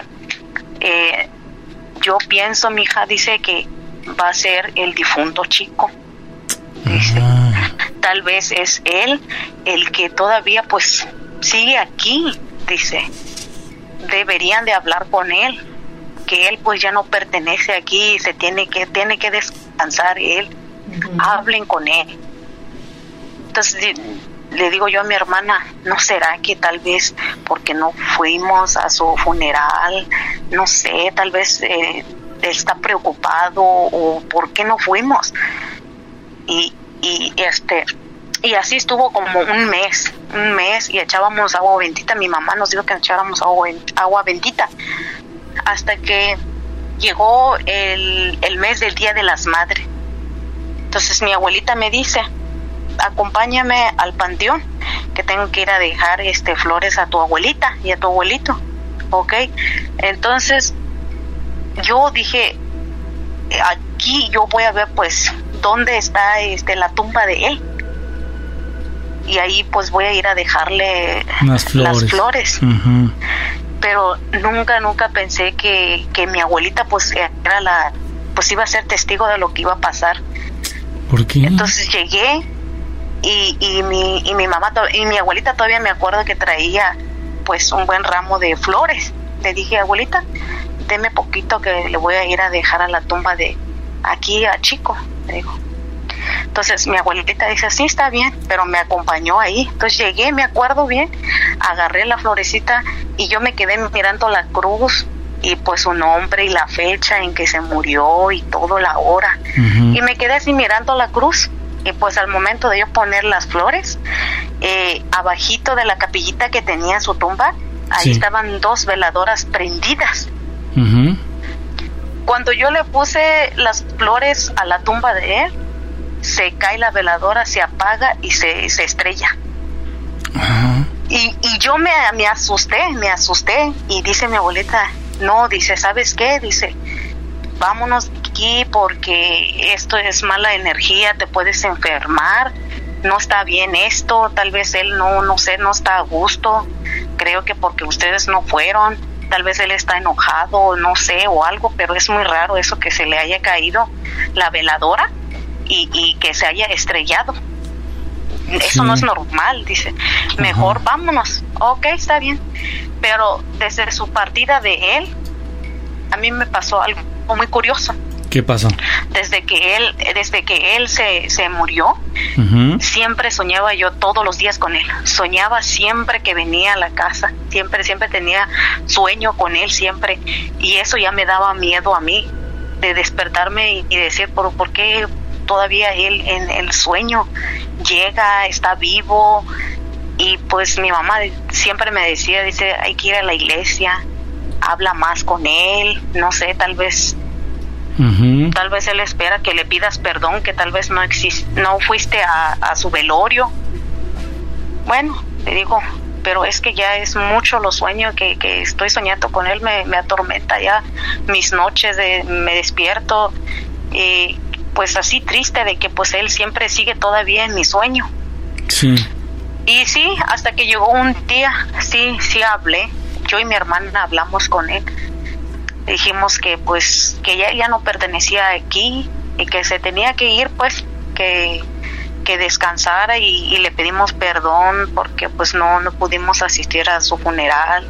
yo pienso, mija, dice que va a ser el difunto Chico. Dice, tal vez es él el que todavía pues sigue aquí. Dice, deberían de hablar con él. que él pues ya no pertenece aquí, tiene que descansar él. Hablen con él. Entonces le digo yo a mi hermana, ¿no será que tal vez porque no fuimos a su funeral? No sé, tal vez él está preocupado, o ¿por qué no fuimos? Y así estuvo como un mes y echábamos agua bendita. Mi mamá nos dijo que echáramos agua bendita hasta que llegó el mes del Día de las Madres. Entonces mi abuelita me dice, acompáñame al panteón, que tengo que ir a dejar flores a tu abuelita y a tu abuelito. ¿Ok? Entonces yo dije, aquí yo voy a ver pues dónde está la tumba de él, y ahí pues voy a ir a dejarle las flores. Uh-huh. Pero nunca pensé que mi abuelita pues iba a ser testigo de lo que iba a pasar. ¿Por qué? Entonces llegué y mi mamá y mi abuelita todavía me acuerdo que traía pues un buen ramo de flores. Le dije, abuelita, deme poquito que le voy a ir a dejar a la tumba de aquí a Chico, le digo. Entonces mi abuelita dice, sí, está bien, pero me acompañó ahí. Entonces llegué, me acuerdo bien, agarré la florecita y yo me quedé mirando la cruz y pues su nombre y la fecha en que se murió y todo, la hora. Uh-huh. Y me quedé así mirando la cruz, y pues al momento de yo poner las flores, abajito de la capillita que tenía en su tumba, ahí estaban 2 veladoras prendidas. Uh-huh. Cuando yo le puse las flores a la tumba de él, se cae la veladora, se apaga y se estrella. Uh-huh. Y yo me asusté, y dice mi abuelita, no, dice, ¿sabes qué? Dice, vámonos de aquí porque esto es mala energía, te puedes enfermar, no está bien esto, tal vez él no sé, no está a gusto, creo que porque ustedes no fueron, tal vez él está enojado, no sé, o algo, pero es muy raro eso que se le haya caído la veladora y que se haya estrellado. Eso no es normal, dice. Mejor vámonos. Ok, está bien. Pero desde su partida de él, a mí me pasó algo muy curioso. ¿Qué pasó? Desde que él se murió, uh-huh, siempre soñaba yo todos los días con él. Soñaba siempre que venía a la casa. Siempre tenía sueño con él, siempre. Y eso ya me daba miedo a mí, de despertarme y decir, ¿por qué todavía él en el sueño llega, está vivo? Y pues mi mamá siempre me decía, dice, hay que ir a la iglesia, habla más con él, no sé, tal vez uh-huh, tal vez él espera que le pidas perdón, que tal vez no fuiste a su velorio. Bueno, le digo, pero es que ya es mucho los sueños que estoy soñando con él, me atormenta ya mis noches, me despierto y pues así triste de que pues él siempre sigue todavía en mi sueño. Sí. Y sí, hasta que llegó un día, sí hablé, yo y mi hermana hablamos con él. Dijimos que pues que ya no pertenecía aquí y que se tenía que ir, pues que descansara, y le pedimos perdón porque pues no pudimos asistir a su funeral,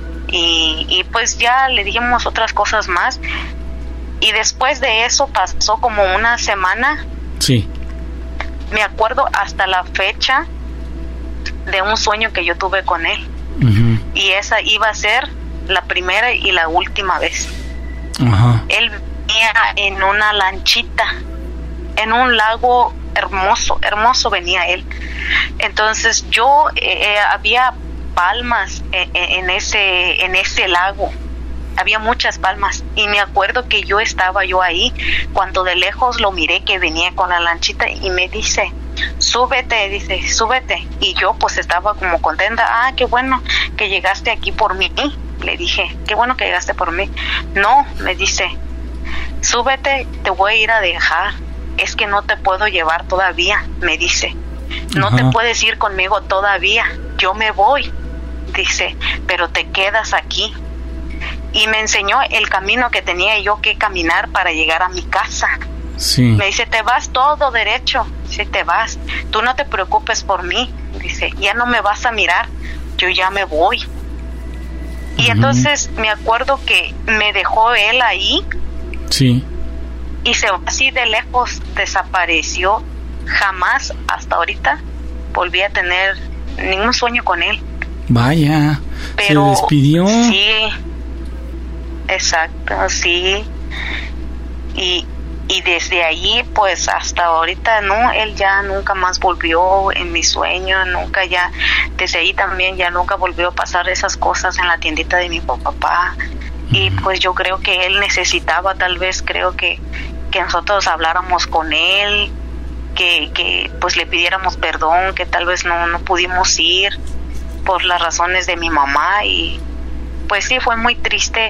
y pues ya le dijimos otras cosas más. Y después de eso pasó como una semana. Sí. Me acuerdo hasta la fecha de un sueño que yo tuve con él. Uh-huh. Y esa iba a ser la primera y la última vez. Uh-huh. Él venía en una lanchita, en un lago hermoso venía él. Entonces yo había palmas en ese lago. Había muchas palmas, y me acuerdo que yo estaba ahí cuando de lejos lo miré que venía con la lanchita y me dice, súbete, y yo pues estaba como contenta. Qué bueno que llegaste aquí por mí, le dije, qué bueno que llegaste por mí. No, me dice, súbete, te voy a ir a dejar, es que no te puedo llevar todavía, me dice, no te puedes ir conmigo todavía, yo me voy, dice, pero te quedas aquí. Y me enseñó el camino que tenía yo que caminar para llegar a mi casa. Sí. Me dice, te vas todo derecho. Dice, te vas. Tú no te preocupes por mí. Dice, ya no me vas a mirar. Yo ya me voy. Y entonces me acuerdo que me dejó él ahí. Sí. Y se así de lejos desapareció. Jamás hasta ahorita volví a tener ningún sueño con él. Vaya, pero se despidió. Sí, exacto, sí. Y desde ahí pues hasta ahorita no, él ya nunca más volvió en mi sueño, nunca ya, desde ahí también ya nunca volvió a pasar esas cosas en la tiendita de mi papá. Y pues yo creo que él necesitaba, tal vez creo que nosotros habláramos con él, que pues le pidiéramos perdón, que tal vez no pudimos ir por las razones de mi mamá. Y pues sí, fue muy triste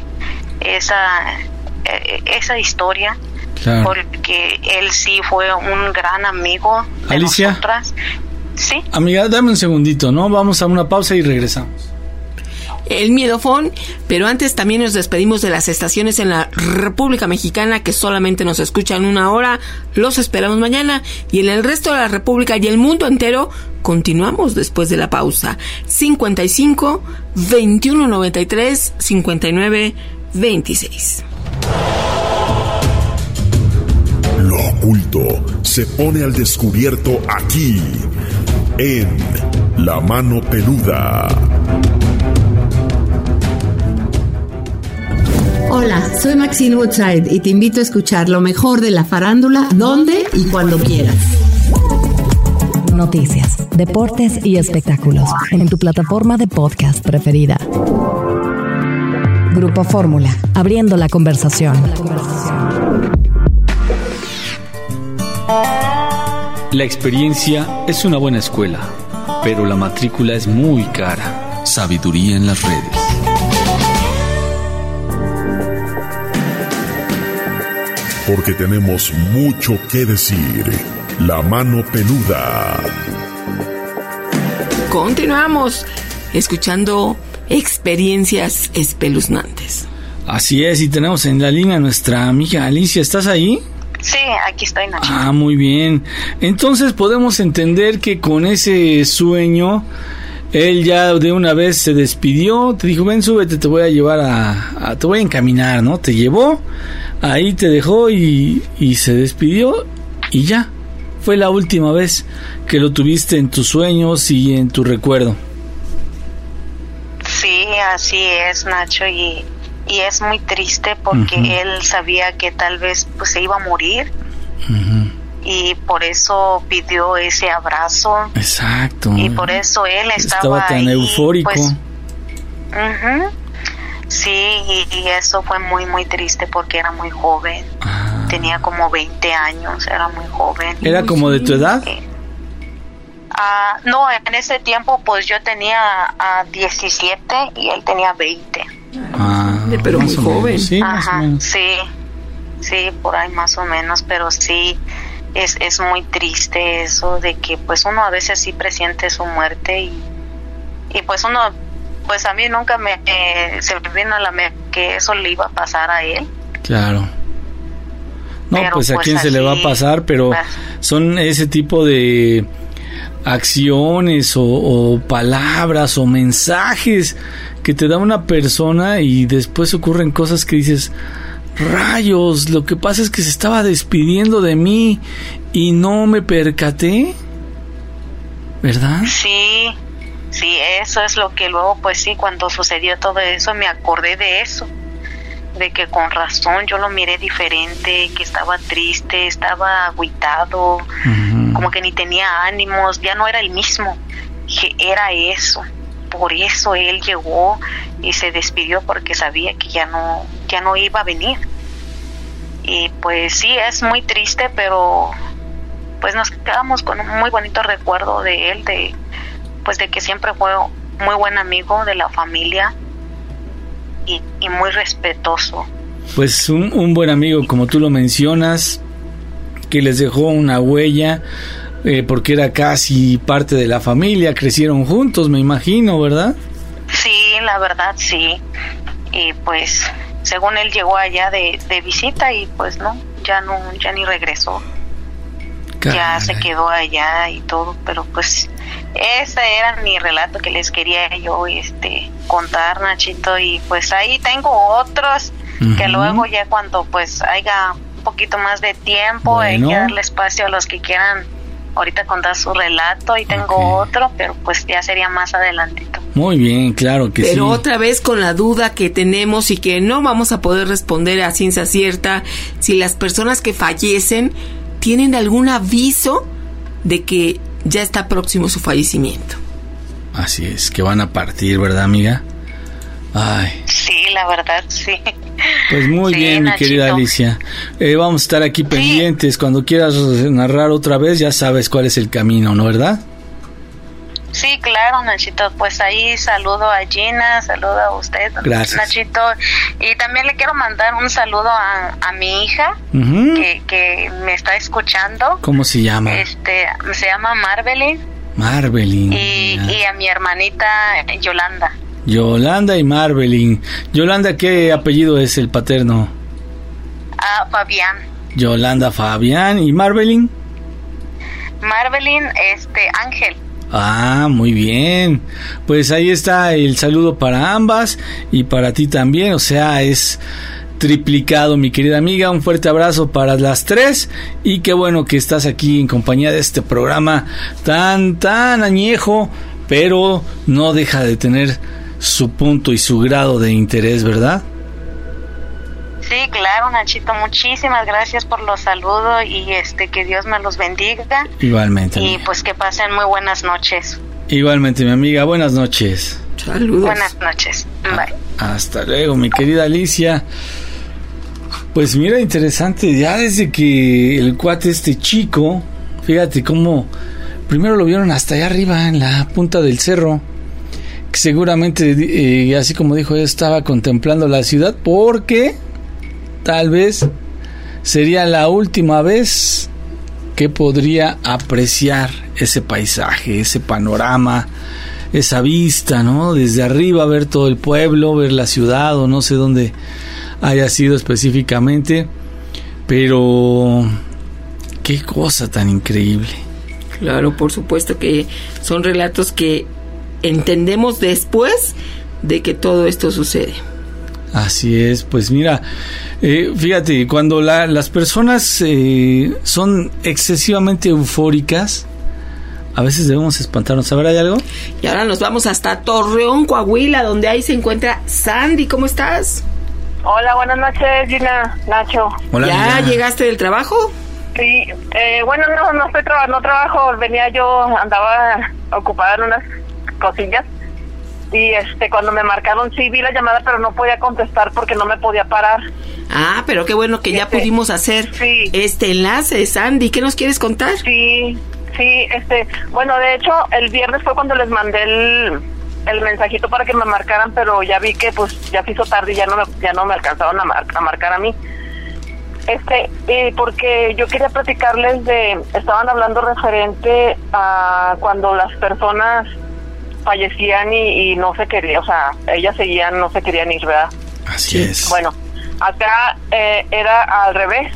esa historia. Claro. Porque él sí fue un gran amigo de Alicia, nosotras. Sí. Amiga, dame un segundito, ¿no? Vamos a una pausa y regresamos. El Miedofón, pero antes también nos despedimos de las estaciones en la República Mexicana que solamente nos escuchan 1 hora. Los esperamos mañana, y en el resto de la República y el mundo entero continuamos después de la pausa. 55 21 93 59 26. Lo oculto se pone al descubierto aquí, en La Mano Peluda. Hola, soy Maxine Woodside y te invito a escuchar lo mejor de la farándula, donde y cuando quieras. Noticias, deportes y espectáculos en tu plataforma de podcast preferida. Grupo Fórmula, abriendo la conversación. La experiencia es una buena escuela, pero la matrícula es muy cara. Sabiduría en las redes. Porque tenemos mucho que decir. La Mano Peluda. Continuamos escuchando experiencias espeluznantes. Así es, y tenemos en la línea a nuestra amiga Alicia. ¿Estás ahí? Sí, aquí estoy, Nacho. Ah, muy bien. Entonces podemos entender que con ese sueño él ya de una vez se despidió, te dijo, ven, súbete, te voy a llevar te voy a encaminar, ¿no? Te llevó, ahí te dejó y se despidió, y ya. Fue la última vez que lo tuviste en tus sueños y en tu recuerdo. Sí, así es, Nacho, y es muy triste porque él sabía que tal vez pues se iba a morir. Y por eso pidió ese abrazo. Exacto. Y por eso él estaba tan ahí, eufórico. Pues, sí, y eso fue muy, muy triste porque era muy joven. Tenía como 20 años, era muy joven. ¿Era como de tu edad? No, en ese tiempo pues yo tenía 17 y él tenía 20. Pero muy joven. Sí, ajá, sí, por ahí más o menos, pero sí. Es muy triste eso de que pues uno a veces sí presiente su muerte y pues uno, pues a mí nunca se me vino a la mente que eso le iba a pasar a él. Claro. No, pero pues a quién se le va a pasar, pero son ese tipo de acciones o palabras o mensajes que te da una persona y después ocurren cosas que dices, rayos, lo que pasa es que se estaba despidiendo de mí y no me percaté, ¿verdad? Sí, eso es lo que luego, pues sí, cuando sucedió todo eso me acordé de eso, de que con razón yo lo miré diferente, que estaba triste, estaba agüitado, como que ni tenía ánimos, ya no era el mismo, que era eso. Por eso él llegó y se despidió porque sabía que ya no iba a venir. Y pues sí, es muy triste, pero pues nos quedamos con un muy bonito recuerdo de él, de que siempre fue muy buen amigo de la familia y muy respetuoso. Pues un buen amigo, como tú lo mencionas, que les dejó una huella, porque era casi parte de la familia, crecieron juntos, me imagino, ¿verdad? Sí, la verdad sí. Y pues según él llegó allá de visita y pues no, ya ni regresó. Caray. Ya se quedó allá y todo, pero pues ese era mi relato que les quería yo contar, Nachito, y pues ahí tengo otros que luego ya cuando pues haya un poquito más de tiempo, hay que darle espacio a los que quieran ahorita contar su relato, y tengo otro, pero pues ya sería más adelantito. Muy bien, claro que sí. Pero otra vez con la duda que tenemos y que no vamos a poder responder a ciencia cierta, si las personas que fallecen tienen algún aviso de que ya está próximo su fallecimiento. Así es, que van a partir, ¿verdad, amiga? Ay. Sí, la verdad, sí. Pues muy bien, mi querida Alicia. Vamos a estar aquí pendientes. Cuando quieras narrar otra vez, ya sabes cuál es el camino, ¿no, verdad? Sí, claro, Nachito. Pues ahí saludo a Gina, saludo a usted, gracias, Nachito. Y también le quiero mandar un saludo a mi hija, que me está escuchando. ¿Cómo se llama? Se llama Marvelyn. Marvelyn. Y a mi hermanita Yolanda. Yolanda y Marvelyn. Yolanda, ¿qué apellido es el paterno? Fabián. Yolanda Fabián. ¿Y Marvelyn? Marvelyn, Ángel. Ah, muy bien. Pues ahí está el saludo para ambas y para ti también, o sea, es triplicado, mi querida amiga. Un fuerte abrazo para las tres y qué bueno que estás aquí en compañía de este programa tan añejo, pero no deja de tener su punto y su grado de interés, ¿verdad? Sí, claro, Nachito, muchísimas gracias por los saludos y que Dios me los bendiga. Igualmente. Y pues que pasen muy buenas noches. Igualmente, mi amiga, buenas noches. Saludos. Buenas noches. Bye. Hasta luego, mi querida Alicia. Pues mira, interesante, ya desde que el cuate chico, fíjate cómo primero lo vieron hasta allá arriba en la punta del cerro, que seguramente, así como dijo, estaba contemplando la ciudad porque tal vez sería la última vez que podría apreciar ese paisaje, ese panorama, esa vista, ¿no? Desde arriba ver todo el pueblo, ver la ciudad, o no sé dónde haya sido específicamente, pero qué cosa tan increíble. Claro, por supuesto que son relatos que entendemos después de que todo esto sucede. Así es, pues mira, fíjate, cuando las personas son excesivamente eufóricas, a veces debemos espantarnos. ¿Sabrá hay algo? Y ahora nos vamos hasta Torreón, Coahuila, donde ahí se encuentra Sandy. ¿Cómo estás? Hola, buenas noches, Gina, Nacho. Hola, ¿Ya Gina. llegaste del trabajo? Sí, bueno, no trabajo, andaba ocupada en unas cosillas. Y cuando me marcaron, sí vi la llamada, pero no podía contestar porque no me podía parar. Ah, pero qué bueno que ya pudimos hacer este enlace, Sandy. ¿Qué nos quieres contar? Sí, bueno, de hecho, el viernes fue cuando les mandé el mensajito para que me marcaran, pero ya vi que pues ya se hizo tarde y ya no me alcanzaron a marcar a mí. Porque yo quería platicarles estaban hablando referente a cuando las personas fallecían y no se querían, o sea, ellas seguían, no se querían ir, ¿verdad? Así es. Bueno, acá era al revés.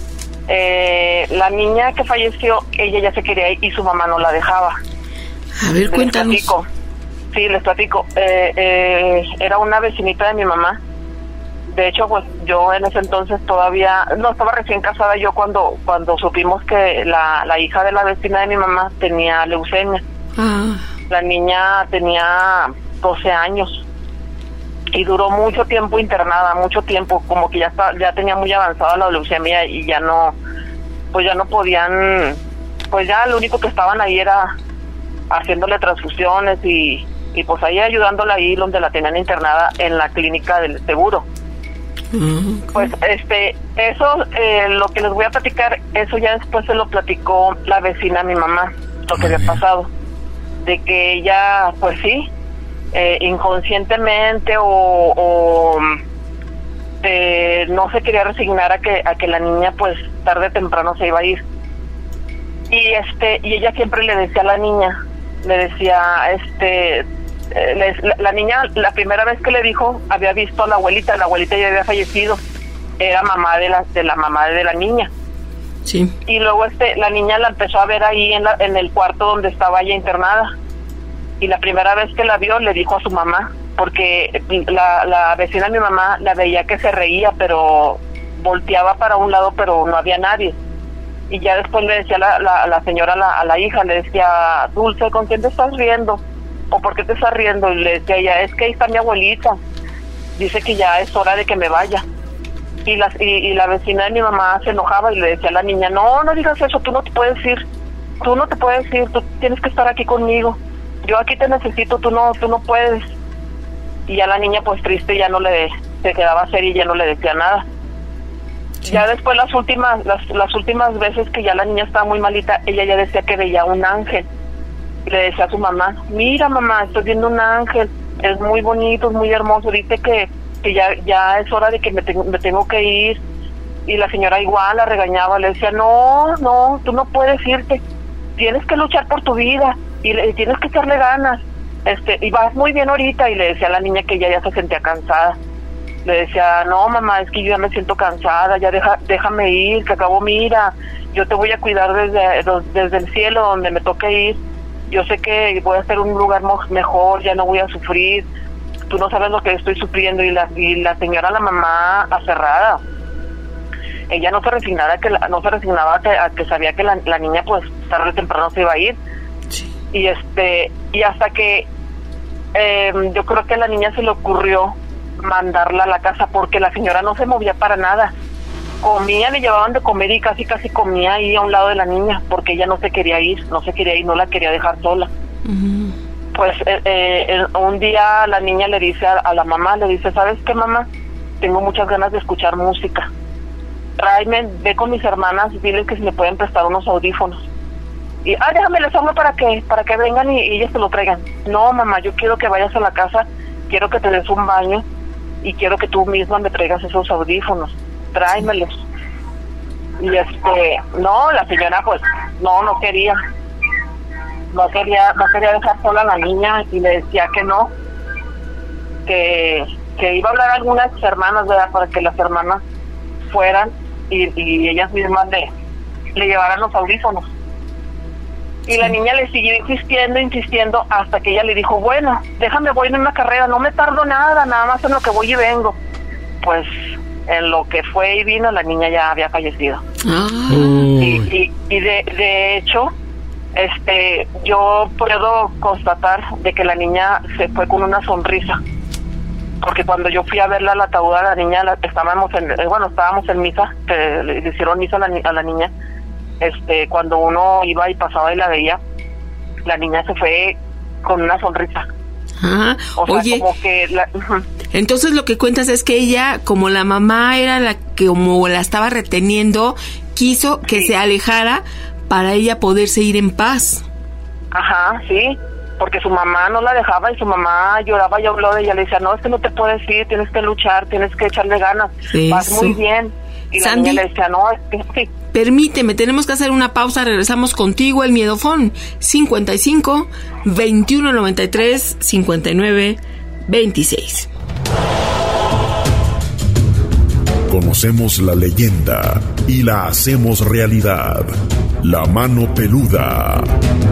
La niña que falleció, ella ya se quería ir y su mamá no la dejaba. A ver, cuéntanos. Les platico. Era una vecinita de mi mamá. De hecho, pues yo en ese entonces todavía no estaba recién casada yo cuando supimos que la hija de la vecina de mi mamá tenía leucemia. La niña tenía 12 años y duró mucho tiempo internada, como que ya tenía muy avanzada la leucemia y ya no podían, pues ya lo único que estaban ahí era haciéndole transfusiones y pues ahí ayudándola ahí donde la tenían internada en la clínica del seguro. Pues eso, lo que les voy a platicar, eso ya después se lo platicó la vecina a mi mamá, lo que había pasado, de que ella, pues sí, inconscientemente o no se quería resignar a que la niña pues tarde o temprano se iba a ir. Y ella siempre le decía a la niña, la niña, la primera vez que le dijo, había visto a la abuelita ya había fallecido, era mamá de la mamá de la niña. Sí. Y luego la niña la empezó a ver ahí en el cuarto donde estaba ella internada. Y la primera vez que la vio, le dijo a su mamá, porque la vecina de mi mamá la veía que se reía, pero volteaba para un lado, pero no había nadie. Y ya después le decía la señora a la hija, le decía, Dulce, ¿con quién te estás riendo? ¿O por qué te estás riendo? Y le decía ella, es que ahí está mi abuelita, dice que ya es hora de que me vaya. Y la vecina de mi mamá se enojaba y le decía a la niña, no digas eso, tú no te puedes ir, tú tienes que estar aquí conmigo, yo aquí te necesito, tú no puedes. Y ya la niña, pues triste, ya no se quedaba seria y ya no le decía nada. Sí. Ya después las últimas veces que ya la niña estaba muy malita, ella ya decía que veía un ángel. Y le decía a su mamá, mira mamá, estoy viendo un ángel, es muy bonito, es muy hermoso, dice que ya es hora de que me tengo que ir. Y la señora igual la regañaba, le decía, no, tú no puedes irte, tienes que luchar por tu vida y tienes que echarle ganas. Y vas muy bien ahorita. Y le decía a la niña que ella ya se sentía cansada. Le decía, no mamá, es que yo ya me siento cansada, ya déjame ir, que acabo, mira, yo te voy a cuidar desde el cielo donde me toque ir, yo sé que voy a estar en un lugar mejor, ya no voy a sufrir, tú no sabes lo que estoy sufriendo. Y la señora, la mamá aferrada, ella no se resignaba a que sabía que la niña pues tarde o temprano se iba a ir. Sí. Y hasta que yo creo que a la niña se le ocurrió mandarla a la casa, porque la señora no se movía para nada, comía, le llevaban de comer y casi comía ahí a un lado de la niña, porque ella no se quería ir, no la quería dejar sola. Uh-huh. Pues un día la niña le dice a la mamá, le dice, ¿sabes qué mamá? Tengo muchas ganas de escuchar música, ve con mis hermanas, diles que si me pueden prestar unos audífonos. Y déjame les hablo para que vengan y ellas te lo traigan. No mamá, yo quiero que vayas a la casa, quiero que te des un baño y quiero que tú misma me traigas esos audífonos, tráemelos. Y no, la señora pues no quería dejar sola a la niña, y le decía que no, que iba a hablar a algunas hermanas, ¿verdad?, para que las hermanas fueran y ellas mismas le llevaran los audífonos. Y la niña le siguió insistiendo hasta que ella le dijo, bueno, déjame, voy en una carrera, no me tardo nada más en lo que voy y vengo. Pues en lo que fue y vino, la niña ya había fallecido. Y de hecho, yo puedo constatar de que la niña se fue con una sonrisa, porque cuando yo fui a verla al ataúd a la niña, estábamos en misa, que le hicieron misa a la niña. Cuando uno iba y pasaba y la veía, la niña se fue con una sonrisa. Oye, como que entonces lo que cuentas es que ella, como la mamá era la que como la estaba reteniendo, quiso que se alejara para ella poderse ir en paz. Ajá, sí, porque su mamá no la dejaba y su mamá lloraba y habló de ella, le decía, no, es que no te puedes ir, tienes que luchar, tienes que echarle ganas, vas muy bien. Y Sandy, la niña le decía, no, es que sí. Permíteme, tenemos que hacer una pausa, regresamos contigo, el Miedofón, 55 21 93 59 26. Conocemos la leyenda y la hacemos realidad. La mano peluda.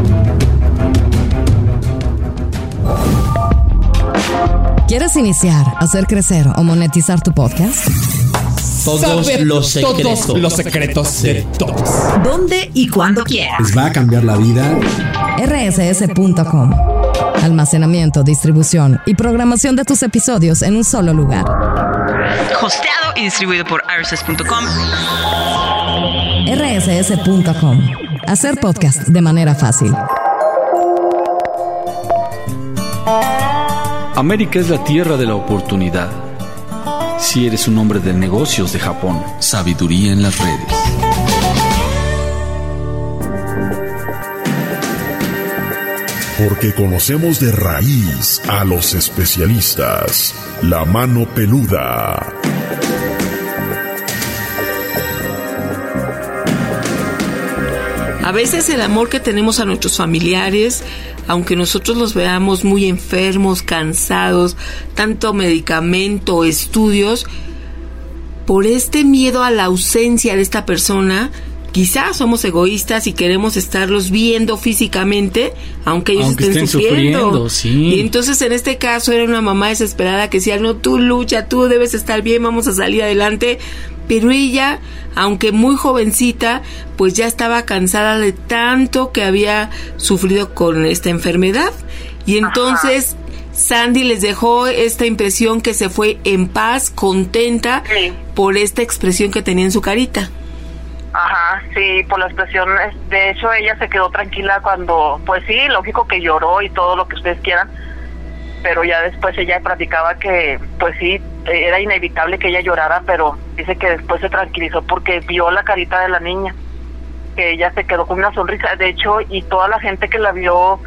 ¿Quieres iniciar, hacer crecer o monetizar tu podcast? Todos los secretos de todos. ¿Dónde y cuándo quieras? Les va a cambiar la vida. rss.com. Almacenamiento, distribución y programación de tus episodios en un solo lugar. Hosteado y distribuido por rss.com. rss.com. Hacer podcast de manera fácil. América es la tierra de la oportunidad. Si eres un hombre de negocios de Japón. Sabiduría en las redes. Porque conocemos de raíz a los especialistas. La mano peluda. A veces el amor que tenemos a nuestros familiares, aunque nosotros los veamos muy enfermos, cansados, tanto medicamento, estudios, por este miedo a la ausencia de esta persona quizás somos egoístas y queremos estarlos viendo físicamente, aunque ellos estén sufriendo. Sí. Y entonces en este caso era una mamá desesperada que decía, no, tú lucha, tú debes estar bien, vamos a salir adelante. Pero ella, aunque muy jovencita, pues ya estaba cansada de tanto que había sufrido con esta enfermedad. Y entonces Sandy les dejó esta impresión que se fue en paz, contenta, por esta expresión que tenía en su carita. Ajá, sí, por la expresión. De hecho, ella se quedó tranquila cuando, pues sí, lógico que lloró y todo lo que ustedes quieran, pero ya después ella platicaba que, pues sí, era inevitable que ella llorara, pero dice que después se tranquilizó porque vio la carita de la niña, que ella se quedó con una sonrisa. De hecho, y toda la gente que la vio,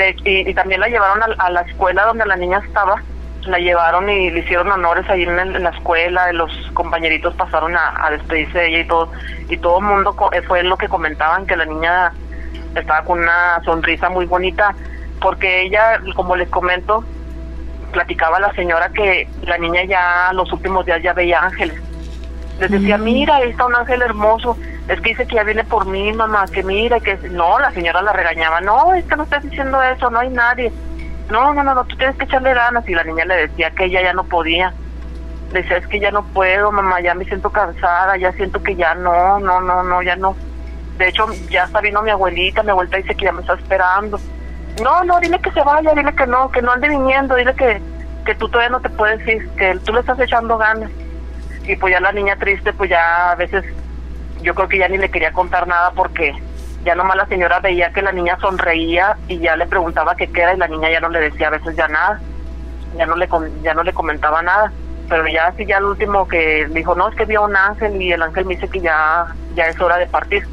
y también la llevaron a la escuela donde la niña estaba, la llevaron y le hicieron honores ahí en la escuela, los compañeritos pasaron a despedirse de ella y todo el mundo fue lo que comentaban, que la niña estaba con una sonrisa muy bonita, porque ella, como les comento, platicaba a la señora que la niña ya los últimos días ya veía ángeles. Les decía, mira, ahí está un ángel hermoso, es que dice que ya viene por mí, mamá, que mira, que no, la señora la regañaba, no, es que no estás diciendo eso, no hay nadie. No, tú tienes que echarle ganas. Y la niña le decía que ella ya no podía. Le decía, es que ya no puedo, mamá, ya me siento cansada, ya siento que ya no, ya no. De hecho, ya está vino mi abuelita dice que ya me está esperando. No, dile que se vaya, dile que no ande viniendo, dile que tú todavía no te puedes ir, que tú le estás echando ganas. Y pues ya la niña triste, pues ya a veces, yo creo que ya ni le quería contar nada porque ya nomás la señora veía que la niña sonreía y ya le preguntaba qué era y la niña ya no le decía a veces ya nada, ya no le comentaba nada, pero ya así ya el último que dijo, no, es que vio un ángel y el ángel me dice que ya es hora de partir.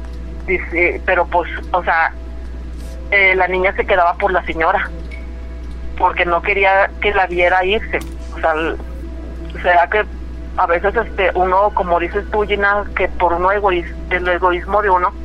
Dice, pero pues, o sea, la niña se quedaba por la señora, porque no quería que la viera irse. O sea que a veces uno, como dices tú, Gina, que por el egoísmo de uno,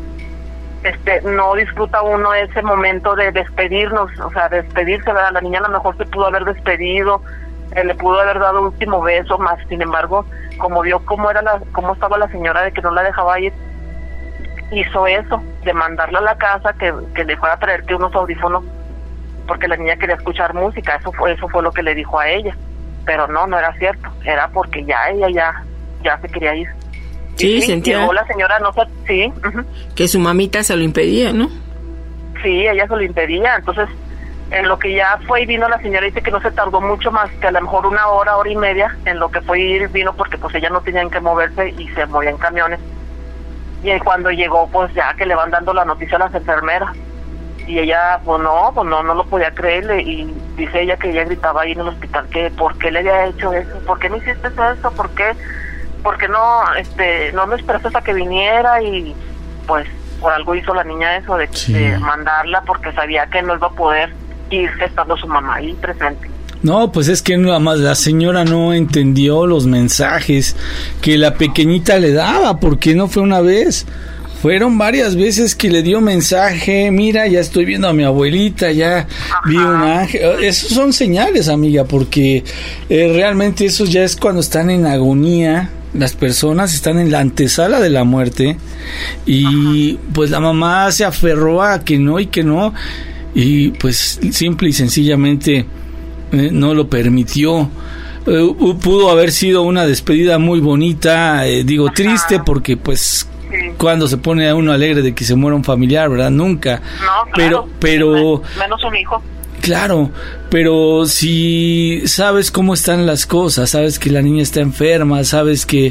no disfruta uno ese momento de despedirnos, o sea, despedirse, ¿verdad? La niña a lo mejor se pudo haber despedido, le pudo haber dado último beso, más sin embargo, como vio cómo estaba la señora de que no la dejaba ir, hizo eso, de mandarla a la casa, que le fuera a traerte unos audífonos, porque la niña quería escuchar música. Eso fue lo que le dijo a ella, pero no era cierto, era porque ella ya se quería ir. Sí, sentía. Llegó la señora, sí. Que su mamita se lo impedía, ¿no? Sí, ella se lo impedía. Entonces, en lo que ya fue y vino la señora, dice que no se tardó mucho más, que a lo mejor una hora y media, en lo que fue y vino, porque pues ella no tenían que moverse y se movían camiones. Y cuando llegó, pues ya que le van dando la noticia a las enfermeras. Y ella, pues no lo podía creer, y dice ella que ella gritaba ahí en el hospital que ¿por qué le había hecho eso? ¿Por qué me hiciste eso? ¿Por qué no me esperaste hasta que viniera? Y pues por algo hizo la niña eso de mandarla, porque sabía que no iba a poder irse estando su mamá ahí presente. No, pues es que nada más la señora no entendió los mensajes que la pequeñita le daba, porque no fue una vez, fueron varias veces que le dio mensaje, mira, ya estoy viendo a mi abuelita, ya vi un ángel. Esos son señales, amiga, porque realmente eso ya es cuando están en agonía. Las personas están en la antesala de la muerte y pues la mamá se aferró a que no y pues simple y sencillamente no lo permitió. Pudo haber sido una despedida muy bonita, triste, porque pues cuando se pone a uno alegre de que se muera un familiar, ¿verdad? Nunca. No, claro, pero menos un hijo. Claro, pero si sabes cómo están las cosas, sabes que la niña está enferma, sabes que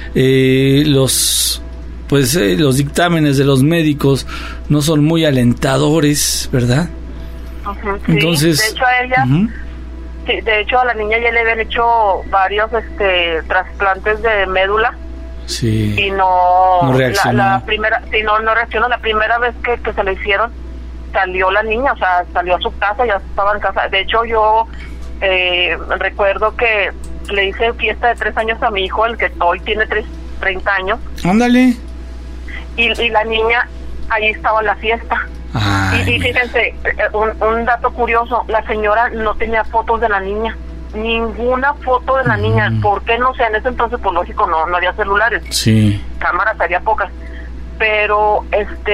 los dictámenes de los médicos no son muy alentadores, ¿verdad? Sí, entonces, de hecho a ella, de hecho a la niña ya le habían hecho varios trasplantes de médula. Sí. Y no reaccionó. La primera, no reaccionó. La primera vez que se le hicieron, salió la niña, o sea, salió a su casa, ya estaba en casa. De hecho, yo recuerdo que le hice fiesta de 3 años a mi hijo, el que hoy tiene 30 años. Ándale. Y la niña, ahí estaba en la fiesta. Y fíjense, un dato curioso, la señora no tenía fotos de la niña. Ninguna foto de la niña. ¿Por qué? No sé, en ese entonces, pues lógico, no había celulares. Sí. Cámaras había pocas. pero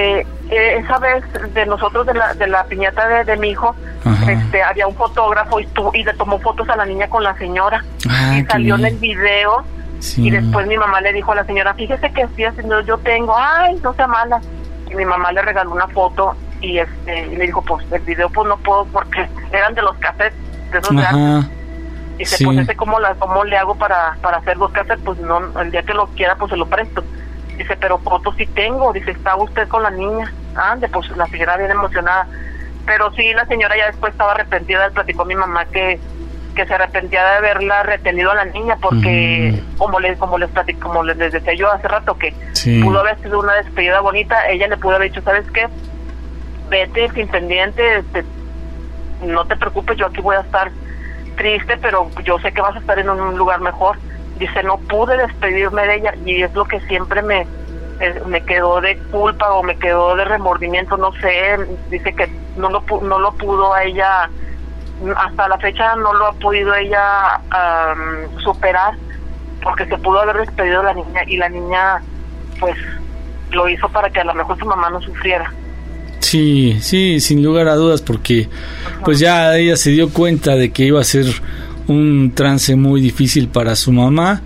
esa vez de nosotros de la piñata de mi hijo, había un fotógrafo y le tomó fotos a la niña con la señora, y salió en el video. Sí. Y después mi mamá le dijo a la señora, fíjese que sí, yo tengo, ay, no sea mala. Y mi mamá le regaló una foto y le dijo, pues el video pues no puedo porque eran de los cassettes de esos de antes. Y dice, pues ¿cómo le hago para hacer los cassettes? Pues no, el día que lo quiera pues se lo presto. Dice, pero fotos sí tengo. Dice, ¿está usted con la niña? Pues la señora bien emocionada. Pero sí, la señora ya después estaba arrepentida. Le platicó a mi mamá que se arrepentía de haberla retenido a la niña porque como les decía yo hace rato, que pudo haber sido una despedida bonita. Ella le pudo haber dicho, ¿sabes qué? Vete sin pendiente, no te preocupes, yo aquí voy a estar triste, pero yo sé que vas a estar en un lugar mejor. Dice, no pude despedirme de ella, y es lo que siempre me quedó de culpa o me quedó de remordimiento, no sé. Dice que no lo pudo a ella, hasta la fecha no lo ha podido ella superar, porque se pudo haber despedido de la niña, y la niña pues lo hizo para que a lo mejor su mamá no sufriera. Sí, sin lugar a dudas, porque pues ya ella se dio cuenta de que iba a ser un trance muy difícil para su mamá,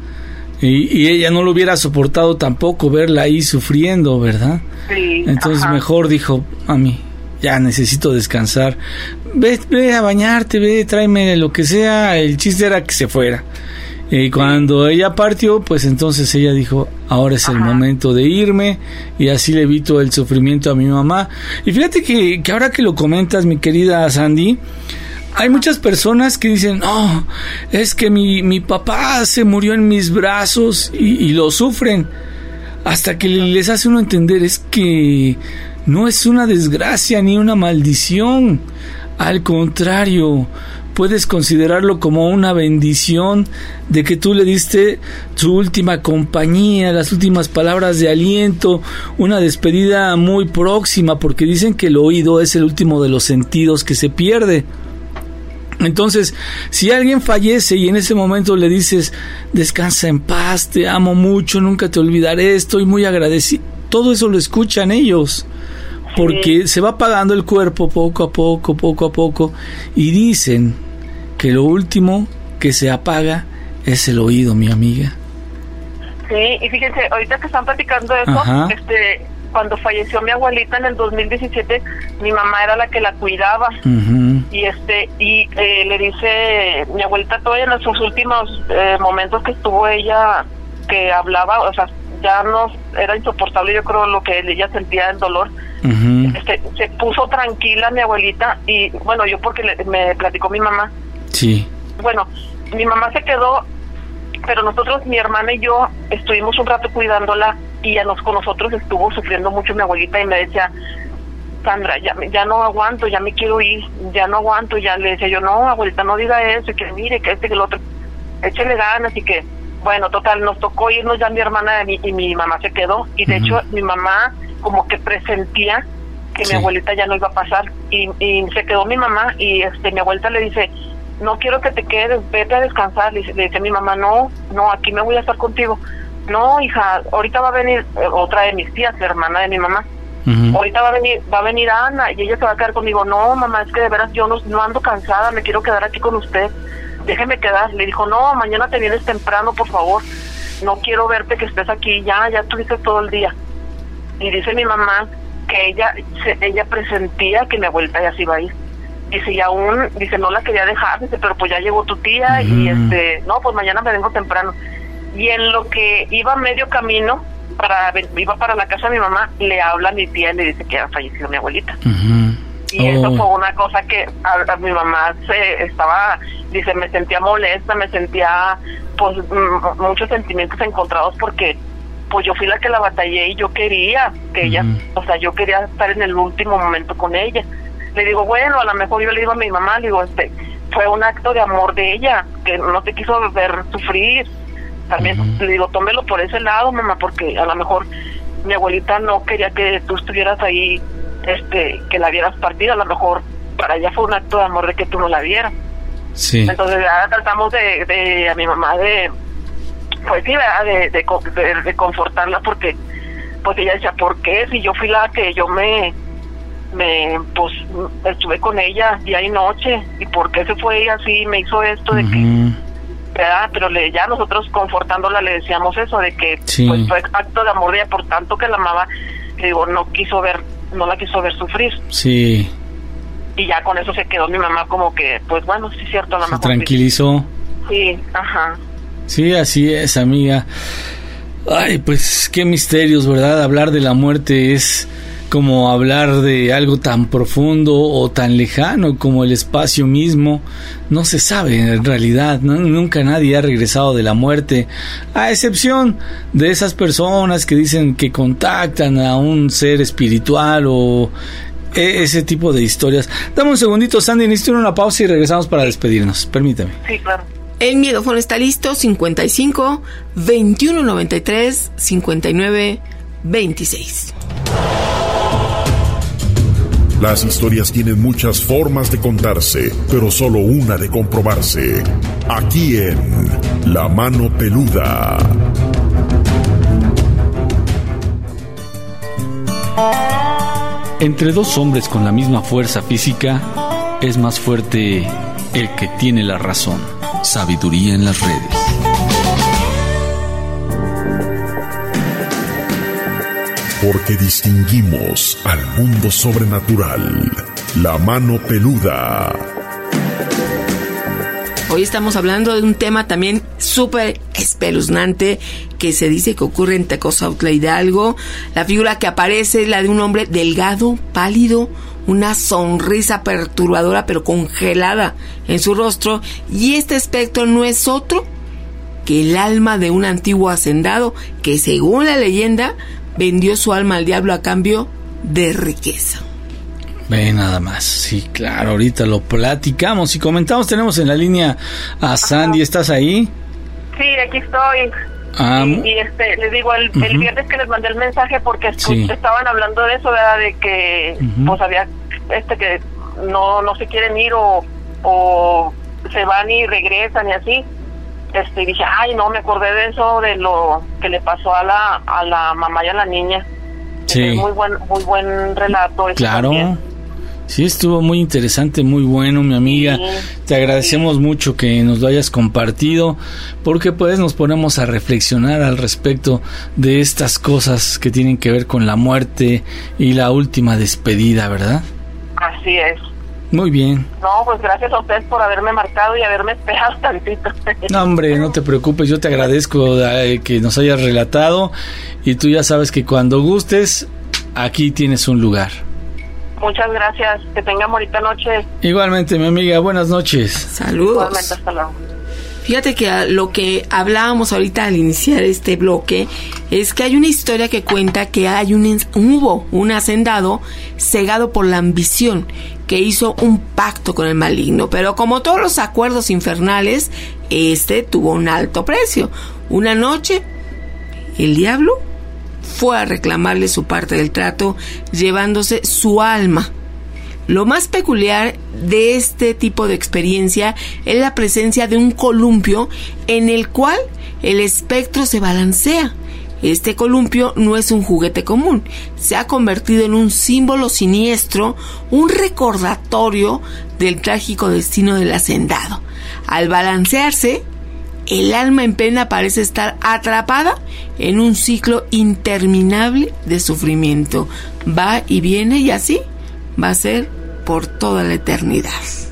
y ella no lo hubiera soportado tampoco verla ahí sufriendo, ¿verdad? Sí. Entonces mejor dijo, mami, ya necesito descansar, ve a bañarte, tráeme lo que sea. El chiste era que se fuera. Y cuando ella partió, pues entonces ella dijo, ahora es el momento de irme, y así le evito el sufrimiento a mi mamá. Y fíjate que ahora que lo comentas, mi querida Sandy, hay muchas personas que dicen, no, es que mi papá se murió en mis brazos, y lo sufren, hasta que les hace uno entender, es que no es una desgracia ni una maldición, al contrario, puedes considerarlo como una bendición de que tú le diste tu última compañía, las últimas palabras de aliento, una despedida muy próxima, porque dicen que el oído es el último de los sentidos que se pierde. Entonces, si alguien fallece y en ese momento le dices, descansa en paz, te amo mucho, nunca te olvidaré, estoy muy agradecido, todo eso lo escuchan ellos, porque se va apagando el cuerpo poco a poco, y dicen que lo último que se apaga es el oído, mi amiga. Sí, y fíjense, ahorita que están platicando eso, cuando falleció mi abuelita en el 2017, mi mamá era la que la cuidaba, y le dice, mi abuelita todavía en sus últimos momentos que estuvo ella, que hablaba, o sea, ya no era insoportable, yo creo, lo que ella sentía, el dolor. Se puso tranquila mi abuelita, y bueno, yo porque me platicó mi mamá. Sí. Bueno, mi mamá se quedó, pero nosotros, mi hermana y yo, estuvimos un rato cuidándola, y con nosotros estuvo sufriendo mucho mi abuelita, y me decía, Sandra, ya no aguanto, ya me quiero ir, ya no aguanto, ya le decía yo, no, abuelita, no diga eso, y que mire, que que el otro, échele ganas, y que, bueno, total, nos tocó irnos ya mi hermana y mi mamá se quedó, y de hecho mi mamá como que presentía que mi abuelita ya no iba a pasar, y se quedó mi mamá, y mi abuelita le dice, no quiero que te quedes, vete a descansar. Le dice mi mamá, no, aquí me voy a estar contigo. No, hija, ahorita va a venir otra de mis tías, la hermana de mi mamá. Ahorita va a venir Ana, y ella se va a quedar conmigo. No, mamá, es que de veras yo no ando cansada, me quiero quedar aquí con usted, déjeme quedar. Le dijo, no, mañana te vienes temprano, por favor, no quiero verte que estés aquí, ya estuviste todo el día. Y dice mi mamá que ella presentía que mi abuelita ya se iba a ir. Dice, y aún, no la quería dejar, dice, pero pues ya llegó tu tía, y no, pues mañana me vengo temprano. Y en lo que iba medio camino, iba para la casa de mi mamá, le habla a mi tía y le dice que ya falleció mi abuelita. Y eso fue una cosa que a mi mamá dice, me sentía molesta, me sentía pues muchos sentimientos encontrados, porque pues yo fui la que la batallé, y yo quería que ella, o sea, yo quería estar en el último momento con ella. Le digo, bueno, a lo mejor yo le digo a mi mamá, le digo, fue un acto de amor de ella, que no te quiso ver sufrir. También le digo, tómelo por ese lado, mamá, porque a lo mejor mi abuelita no quería que tú estuvieras ahí, que la vieras partida. A lo mejor para ella fue un acto de amor de que tú no la vieras. Sí. Entonces ya tratamos a mi mamá de, pues sí, de confortarla, porque pues ella decía, ¿por qué? Si yo fui la que yo pues estuve con ella día y noche, ¿y por qué se fue ella así? Me hizo esto de que, ¿verdad? Pero ya nosotros confortándola le decíamos eso, de que pues fue acto de amor de ella, por tanto que la amaba, le digo, no la quiso ver sufrir. Sí. Y ya con eso se quedó mi mamá como que, pues bueno, sí es cierto, la se tranquilizó. Sí, ajá. Sí, así es, amiga. Ay, pues qué misterios, ¿verdad? Hablar de la muerte es como hablar de algo tan profundo o tan lejano como el espacio mismo. No se sabe en realidad, ¿no? Nunca nadie ha regresado de la muerte, a excepción de esas personas que dicen que contactan a un ser espiritual o ese tipo de historias. Dame un segundito, Sandy, necesito una pausa y regresamos para despedirnos. Permítame. Sí, claro. El Miedófono está listo, 55 21 93 59 26. Las historias tienen muchas formas de contarse, pero solo una de comprobarse. Aquí en La Mano Peluda. Entre dos hombres con la misma fuerza física, es más fuerte el que tiene la razón. Sabiduría en las redes. Porque distinguimos al mundo sobrenatural. La Mano Peluda. Hoy estamos hablando de un tema también súper espeluznante que se dice que ocurre en Tecozautla, Hidalgo. La figura que aparece es la de un hombre delgado, pálido, una sonrisa perturbadora pero congelada en su rostro, y este espectro no es otro que el alma de un antiguo hacendado que, según la leyenda, vendió su alma al diablo a cambio de riqueza. Ve nada más, sí, claro, ahorita lo platicamos y comentamos. Tenemos en la línea a Sandy, ¿estás ahí? Sí, aquí estoy. Les digo, el viernes que les mandé el mensaje porque estaban hablando de eso, ¿verdad? De que pues había que no se quieren ir o se van y regresan y así. Y dije, ay, no, me acordé de eso, de lo que le pasó a la mamá y a la niña. Sí. Es muy buen relato. Claro. También. Sí, estuvo muy interesante, muy bueno, mi amiga. Te agradecemos mucho que nos lo hayas compartido, porque pues nos ponemos a reflexionar al respecto de estas cosas que tienen que ver con la muerte y la última despedida, ¿verdad? Así es. Muy bien. No, pues gracias a ustedes por haberme marcado y haberme esperado tantito. No, hombre, no te preocupes, yo te agradezco que nos hayas relatado, y tú ya sabes que cuando gustes, aquí tienes un lugar. Muchas gracias, que tengan bonita noche. Igualmente, mi amiga, buenas noches. Saludos. Igualmente, hasta luego. Fíjate que lo que hablábamos ahorita al iniciar este bloque es que hay una historia que cuenta que hubo un hacendado cegado por la ambición que hizo un pacto con el maligno, pero como todos los acuerdos infernales, tuvo un alto precio. Una noche, el diablo fue a reclamarle su parte del trato, llevándose su alma. Lo más peculiar de este tipo de experiencia es la presencia de un columpio en el cual el espectro se balancea. Este columpio no es un juguete común, se ha convertido en un símbolo siniestro, un recordatorio del trágico destino del hacendado. Al balancearse, el alma en pena parece estar atrapada en un ciclo interminable de sufrimiento. Va y viene, y así va a ser por toda la eternidad.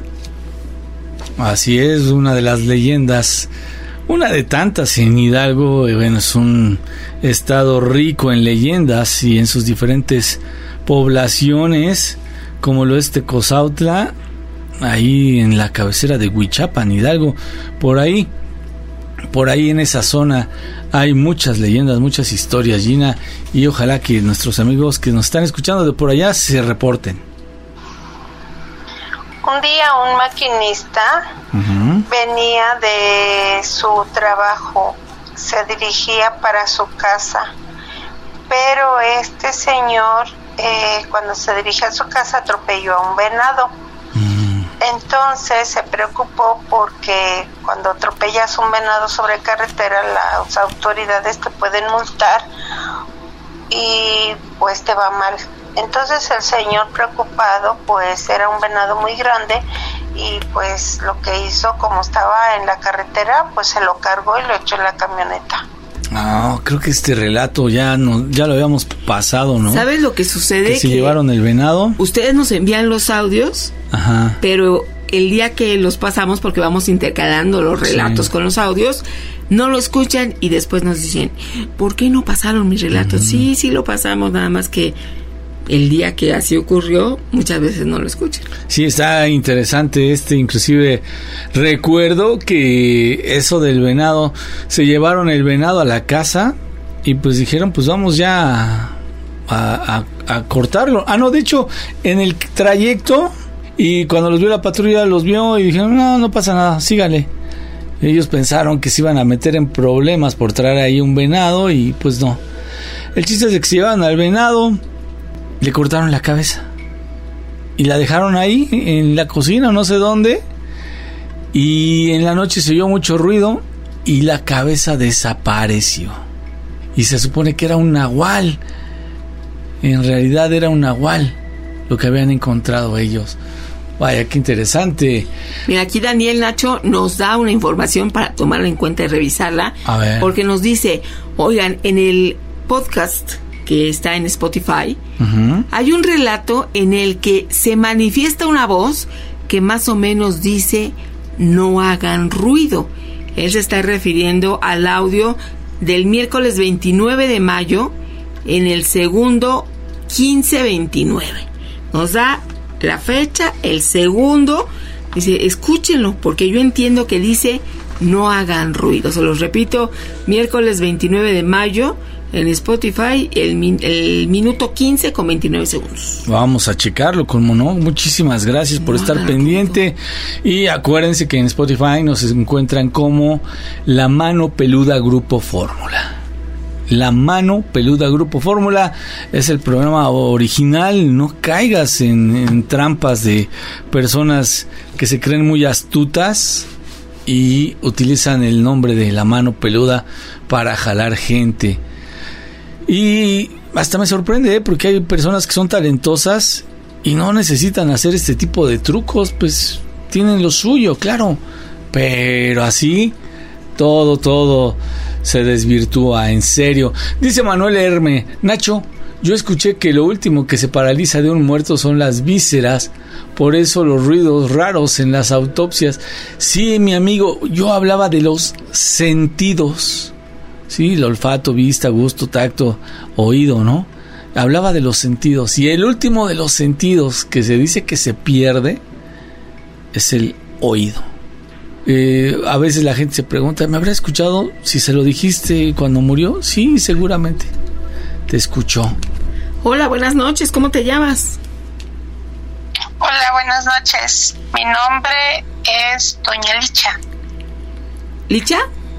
Así es, una de las leyendas, una de tantas en Hidalgo. Bueno, es un estado rico en leyendas y en sus diferentes poblaciones, como lo es Tecozautla, ahí en la cabecera de Huichapan, Hidalgo. Por ahí en esa zona hay muchas leyendas, muchas historias, Gina, y ojalá que nuestros amigos que nos están escuchando de por allá se reporten. Un día un maquinista venía de su trabajo, se dirigía para su casa, pero este señor cuando se dirigía a su casa atropelló a un venado. Entonces se preocupó porque cuando atropellas un venado sobre carretera, las autoridades te pueden multar y pues te va mal. Entonces el señor, preocupado, pues era un venado muy grande, y pues lo que hizo, como estaba en la carretera, pues se lo cargó y lo echó en la camioneta. Creo que este relato ya lo habíamos pasado, ¿no? ¿Sabes lo que sucede? Que se llevaron el venado. Ustedes nos envían los audios, ajá, pero el día que los pasamos, porque vamos intercalando los relatos con los audios, no lo escuchan y después nos dicen, ¿por qué no pasaron mis relatos? Sí lo pasamos, nada más que el día que así ocurrió, muchas veces no lo escuchan. Sí, está interesante inclusive recuerdo que eso del venado, se llevaron el venado a la casa y pues dijeron, pues vamos ya a cortarlo. No, de hecho, en el trayecto, y cuando los vio la patrulla, los vio y dijeron, no pasa nada, sígale. Ellos pensaron que se iban a meter en problemas por traer ahí un venado y pues no. El chiste es que se llevaron al venado, le cortaron la cabeza y la dejaron ahí en la cocina, no sé dónde, y en la noche se oyó mucho ruido y la cabeza desapareció. Y se supone que era un nahual. En realidad era un nahual lo que habían encontrado ellos. Vaya, qué interesante. Mira, aquí Daniel Nacho nos da una información para tomarla en cuenta y revisarla. A ver. Porque nos dice, oigan, en el podcast que está en Spotify, hay un relato en el que se manifiesta una voz que más o menos dice, no hagan ruido. Él se está refiriendo al audio del miércoles 29 de mayo en el segundo 1529. Nos da la fecha, el segundo, dice, escúchenlo, porque yo entiendo que dice, no hagan ruido. Se los repito, miércoles 29 de mayo, en Spotify, el minuto 15 con 29 segundos. Vamos a checarlo, como no. Muchísimas gracias por estar pendiente. Y acuérdense que en Spotify nos encuentran como La Mano Peluda Grupo Fórmula. La Mano Peluda Grupo Fórmula es el programa original. No caigas en trampas de personas que se creen muy astutas y utilizan el nombre de La Mano Peluda para jalar gente. Y hasta me sorprende, porque hay personas que son talentosas y no necesitan hacer este tipo de trucos, pues tienen lo suyo, claro, pero así todo se desvirtúa, en serio. Dice Manuel Herme, Nacho, yo escuché que lo último que se paraliza de un muerto son las vísceras, por eso los ruidos raros en las autopsias. Sí, mi amigo, yo hablaba de los sentidos. Sí, el olfato, vista, gusto, tacto, oído, ¿no? Hablaba de los sentidos. Y el último de los sentidos que se dice que se pierde es el oído. A veces la gente se pregunta, ¿me habrá escuchado si se lo dijiste cuando murió? Sí, seguramente. Te escuchó. Hola, buenas noches. ¿Cómo te llamas? Hola, buenas noches. Mi nombre es Doña Licha. ¿Licha?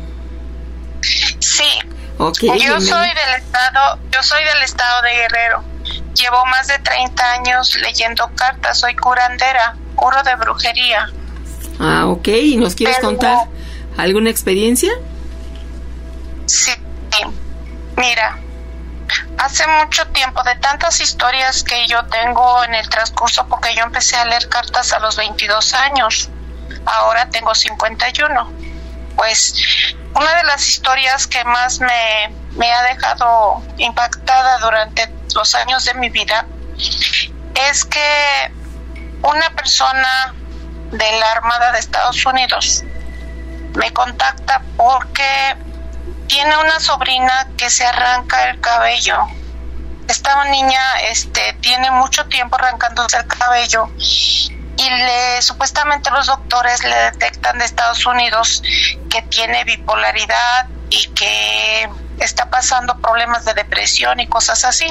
Sí. Okay, yo soy del estado de Guerrero. Llevo más de 30 años leyendo cartas. Soy curandera, curo de brujería. Ok. ¿Y nos quieres contar alguna experiencia? Sí. Mira, hace mucho tiempo, de tantas historias que yo tengo en el transcurso, porque yo empecé a leer cartas a los 22 años. Ahora tengo 51. Pues una de las historias que más me ha dejado impactada durante los años de mi vida es que una persona de la Armada de Estados Unidos me contacta porque tiene una sobrina que se arranca el cabello. Esta niña tiene mucho tiempo arrancándose el cabello y supuestamente los doctores le detectan de Estados Unidos que tiene bipolaridad y que está pasando problemas de depresión y cosas así.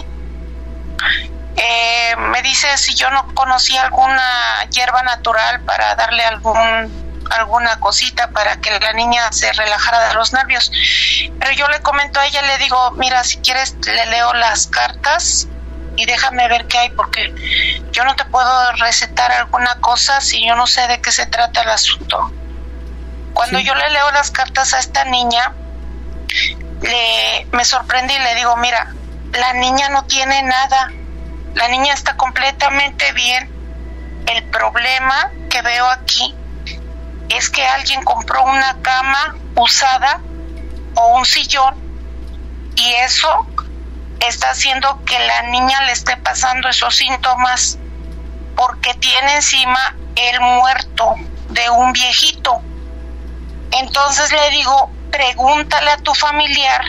Me dice si yo no conocía alguna hierba natural para darle alguna cosita para que la niña se relajara de los nervios. Pero yo le comento a ella, le digo, mira, si quieres le leo las cartas y déjame ver qué hay, porque yo no te puedo recetar alguna cosa si yo no sé de qué se trata el asunto. Cuando yo le leo las cartas a esta niña, me sorprendí y le digo, mira, la niña no tiene nada, la niña está completamente bien. El problema que veo aquí es que alguien compró una cama usada o un sillón y eso está haciendo que la niña le esté pasando esos síntomas porque tiene encima el muerto de un viejito. Entonces le digo, pregúntale a tu familia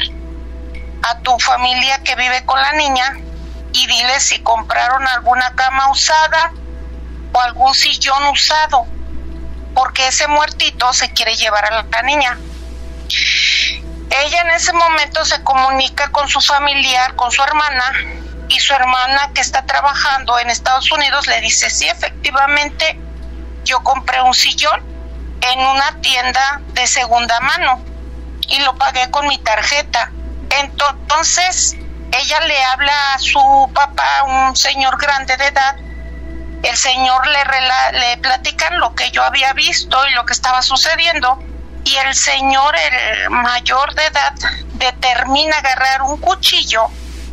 que vive con la niña y dile si compraron alguna cama usada o algún sillón usado, porque ese muertito se quiere llevar a la niña. Ella en ese momento se comunica con su familiar, con su hermana, y su hermana, que está trabajando en Estados Unidos, le dice, sí, efectivamente, yo compré un sillón en una tienda de segunda mano y lo pagué con mi tarjeta. Entonces ella le habla a su papá, un señor grande de edad. El señor le platican lo que yo había visto y lo que estaba sucediendo, y el señor, el mayor de edad, determina agarrar un cuchillo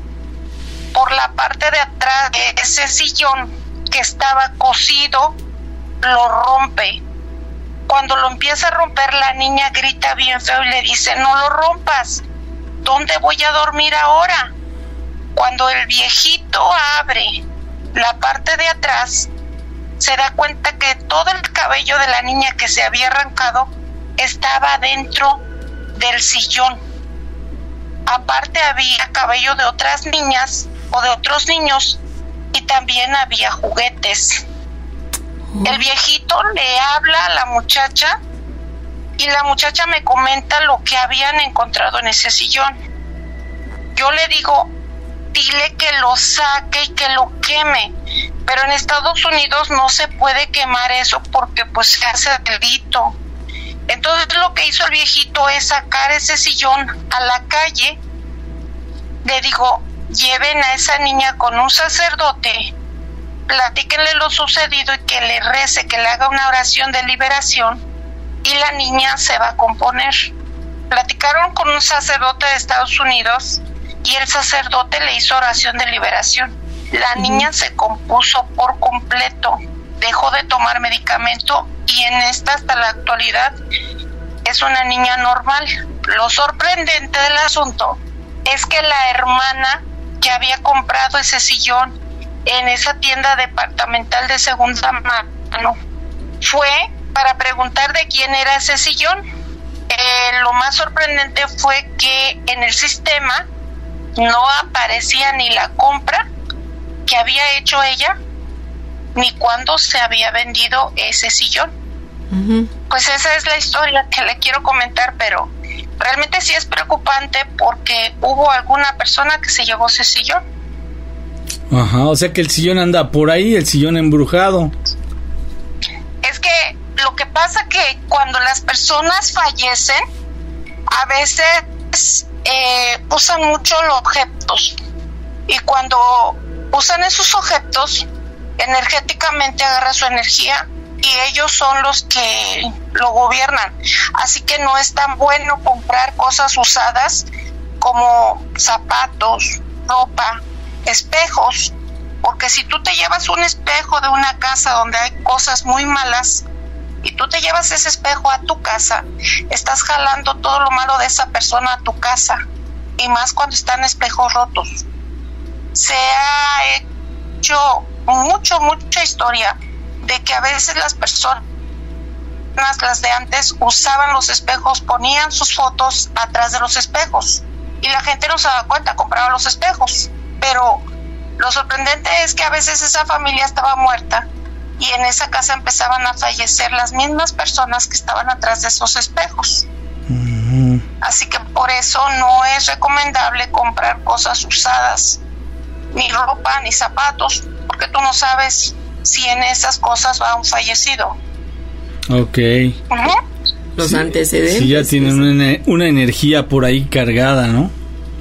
por la parte de atrás de ese sillón que estaba cosido, lo rompe. Cuando lo empieza a romper, la niña grita bien feo y le dice, no lo rompas, ¿dónde voy a dormir ahora? Cuando el viejito abre la parte de atrás, se da cuenta que todo el cabello de la niña que se había arrancado estaba dentro del sillón. Aparte había cabello de otras niñas o de otros niños y también había juguetes. El viejito le habla a la muchacha y la muchacha me comenta lo que habían encontrado en ese sillón. Yo le digo, dile que lo saque y que lo queme, pero en Estados Unidos no se puede quemar eso porque pues se hace delito. Entonces lo que hizo el viejito es sacar ese sillón a la calle. Le digo, lleven a esa niña con un sacerdote, platíquenle lo sucedido y que le rece, que le haga una oración de liberación y la niña se va a componer. Platicaron con un sacerdote de Estados Unidos y el sacerdote le hizo oración de liberación. La niña se compuso por completo, dejó de tomar medicamento y hasta la actualidad es una niña normal. Lo sorprendente del asunto es que la hermana que había comprado ese sillón en esa tienda departamental de segunda mano fue para preguntar de quién era ese sillón. Lo más sorprendente fue que en el sistema no aparecía ni la compra que había hecho ella ni cuándo se había vendido ese sillón. Pues esa es la historia que le quiero comentar, pero realmente sí es preocupante porque hubo alguna persona que se llevó ese sillón. Ajá, o sea que el sillón anda por ahí, el sillón embrujado. Es que lo que pasa que cuando las personas fallecen, a veces usan mucho los objetos, y cuando usan esos objetos, energéticamente agarra su energía y ellos son los que lo gobiernan. Así que no es tan bueno comprar cosas usadas como zapatos, ropa, espejos, porque si tú te llevas un espejo de una casa donde hay cosas muy malas y tú te llevas ese espejo a tu casa, estás jalando todo lo malo de esa persona a tu casa, y más cuando están espejos rotos. Se ha hecho mucha historia de que a veces las personas, las de antes, usaban los espejos, ponían sus fotos atrás de los espejos y la gente no se daba cuenta, compraba los espejos. Pero lo sorprendente es que a veces esa familia estaba muerta y en esa casa empezaban a fallecer las mismas personas que estaban atrás de esos espejos. Así que por eso no es recomendable comprar cosas usadas, ni ropa, ni zapatos, porque tú no sabes si en esas cosas va un fallecido. Ok. Los antecedentes. Sí, ya tienen una energía por ahí cargada, ¿no?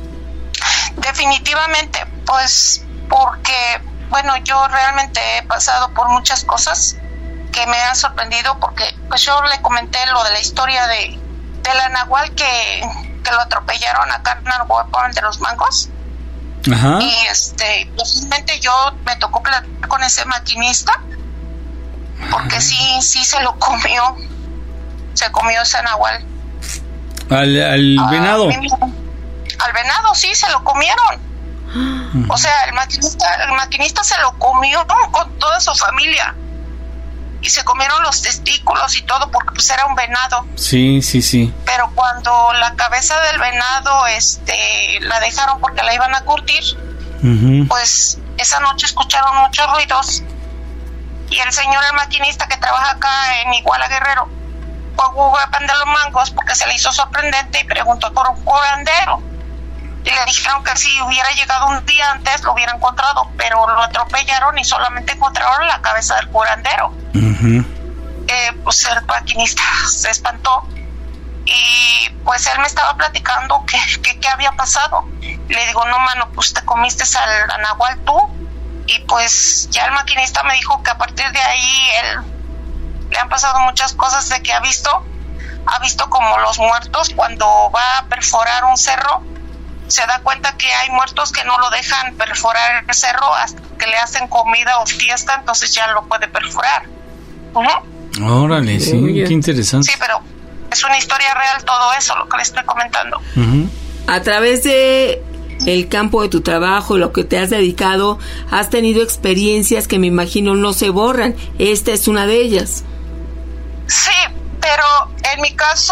Definitivamente, pues porque, bueno, yo realmente he pasado por muchas cosas que me han sorprendido, porque pues yo le comenté lo de la historia de la nahual que lo atropellaron acá en Arhuapan de los Mangos. Ajá. Y posiblemente yo me tocó platicar con ese maquinista, porque sí se lo comió. Se comió ese nahual. ¿Al venado? Al venado, sí, se lo comieron. O sea, el maquinista se lo comió con toda su familia. Y se comieron los testículos y todo, porque pues era un venado. Sí. Pero cuando la cabeza del venado la dejaron porque la iban a curtir, pues esa noche escucharon muchos ruidos. Y el señor, el maquinista que trabaja acá en Iguala Guerrero, fue a Google de los Mangos porque se le hizo sorprendente y preguntó por un curandero. Y le dijeron que si hubiera llegado un día antes lo hubiera encontrado, pero lo atropellaron y solamente encontraron la cabeza del curandero. Pues el maquinista se espantó y pues él me estaba platicando que había pasado. Le digo, no, mano, pues te comiste al nahual tú. Y pues ya el maquinista me dijo que a partir de ahí le han pasado muchas cosas, de que ha visto como los muertos cuando va a perforar un cerro, se da cuenta que hay muertos que no lo dejan perforar el cerro hasta que le hacen comida o fiesta, entonces ya lo puede perforar. Órale, sí, qué interesante. Sí, pero es una historia real todo eso, lo que le estoy comentando. A través de el campo de tu trabajo, lo que te has dedicado, has tenido experiencias que me imagino no se borran. Esta es una de ellas. Sí, pero en mi caso,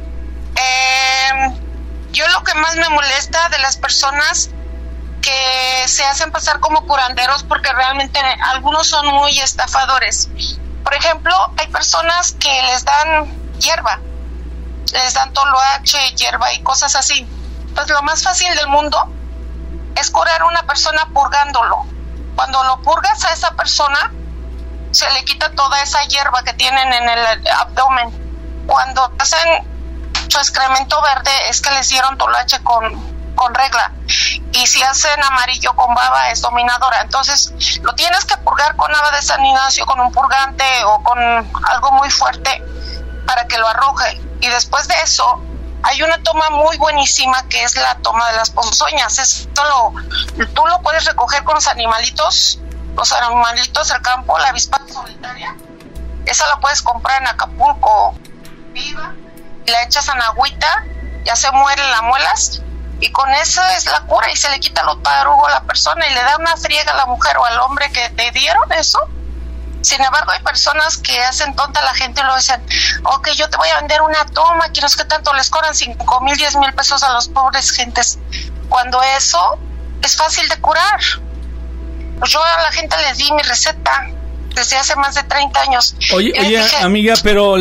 yo lo que más me molesta de las personas que se hacen pasar como curanderos, porque realmente algunos son muy estafadores. Por ejemplo, hay personas que les dan hierba, les dan toloache, hierba y cosas así. Pues lo más fácil del mundo es curar a una persona purgándolo. Cuando lo purgas a esa persona, se le quita toda esa hierba que tienen en el abdomen. Cuando hacen su excremento verde es que les dieron toloache con regla, y si hacen amarillo con baba es dominadora. Entonces lo tienes que purgar con haba de San Ignacio, con un purgante o con algo muy fuerte para que lo arroje. Y después de eso hay una toma muy buenísima que es la toma de las ponzoñas. Tú lo puedes recoger con los animalitos del campo, la avispa solitaria. Esa la puedes comprar en Acapulco viva, y la echas en agüita, ya se muere, la muelas, y con eso es la cura, y se le quita los tarugos a la persona y le da una friega a la mujer o al hombre que te dieron eso. Sin embargo, hay personas que hacen tonta a la gente y lo dicen, ok, yo te voy a vender una toma, que no es que tanto les cobran 5,000, 10,000 pesos a los pobres gentes, cuando eso es fácil de curar. Pues yo a la gente les di mi receta desde hace más de 30 años. Oye, dije, amiga, pero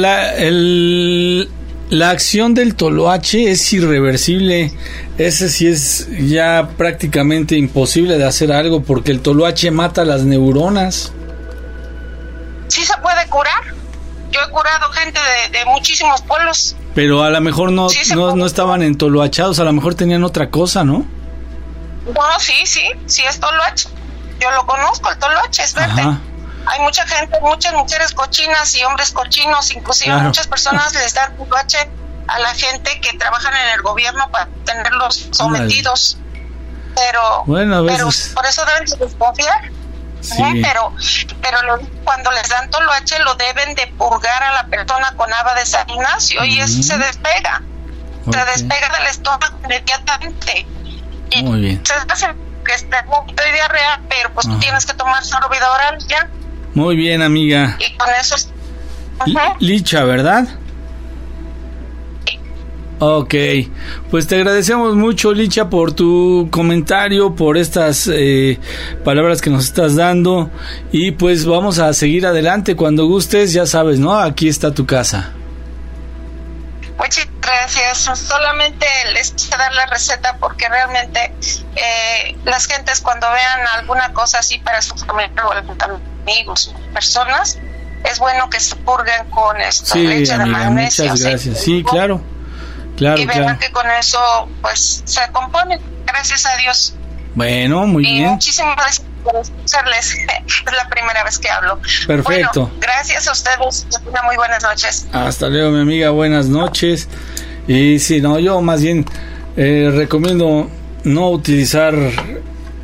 la acción del toloache es irreversible. Ese sí es ya prácticamente imposible de hacer algo, porque el toloache mata las neuronas. Sí se puede curar. Yo he curado gente de muchísimos pueblos. Pero a lo mejor no estaban entoloachados, a lo mejor tenían otra cosa, ¿no? Bueno, sí es toloache. Yo lo conozco, el toloache es verde. Ajá. Hay mucha gente, muchas mujeres cochinas y hombres cochinos, inclusive muchas personas les dan toloache a la gente que trabajan en el gobierno para tenerlos sometidos. Pero por eso deben de desconfiar. Sí. Pero cuando les dan toloache lo deben de purgar a la persona con haba de San Ignacio, y eso se despega. Se despega del estómago inmediatamente. Y muy bien. Se hace que esté un poquito de diarrea, pero pues tú tienes que tomar sorbida oral ya. Muy bien, amiga. Y con eso Licha, ¿verdad? Sí. Ok, pues te agradecemos mucho, Licha, por tu comentario, por estas palabras que nos estás dando, y pues vamos a seguir adelante. Cuando gustes, ya sabes, ¿no? Aquí está tu casa. Muchas gracias. Solamente les quise dar la receta porque realmente las gentes, cuando vean alguna cosa así para su familia o algún amigos, personas, es bueno que se purguen con esto, leche de magnesio. Muchas gracias. Sí, claro. Y verán que con eso pues se componen. Gracias a Dios. Bueno, muy bien. Muchísimas gracias por escucharles. Es la primera vez que hablo. Perfecto. Bueno, gracias a ustedes. Una muy buenas noches. Hasta luego, mi amiga. Buenas noches. Y sí, no, yo más bien recomiendo no utilizar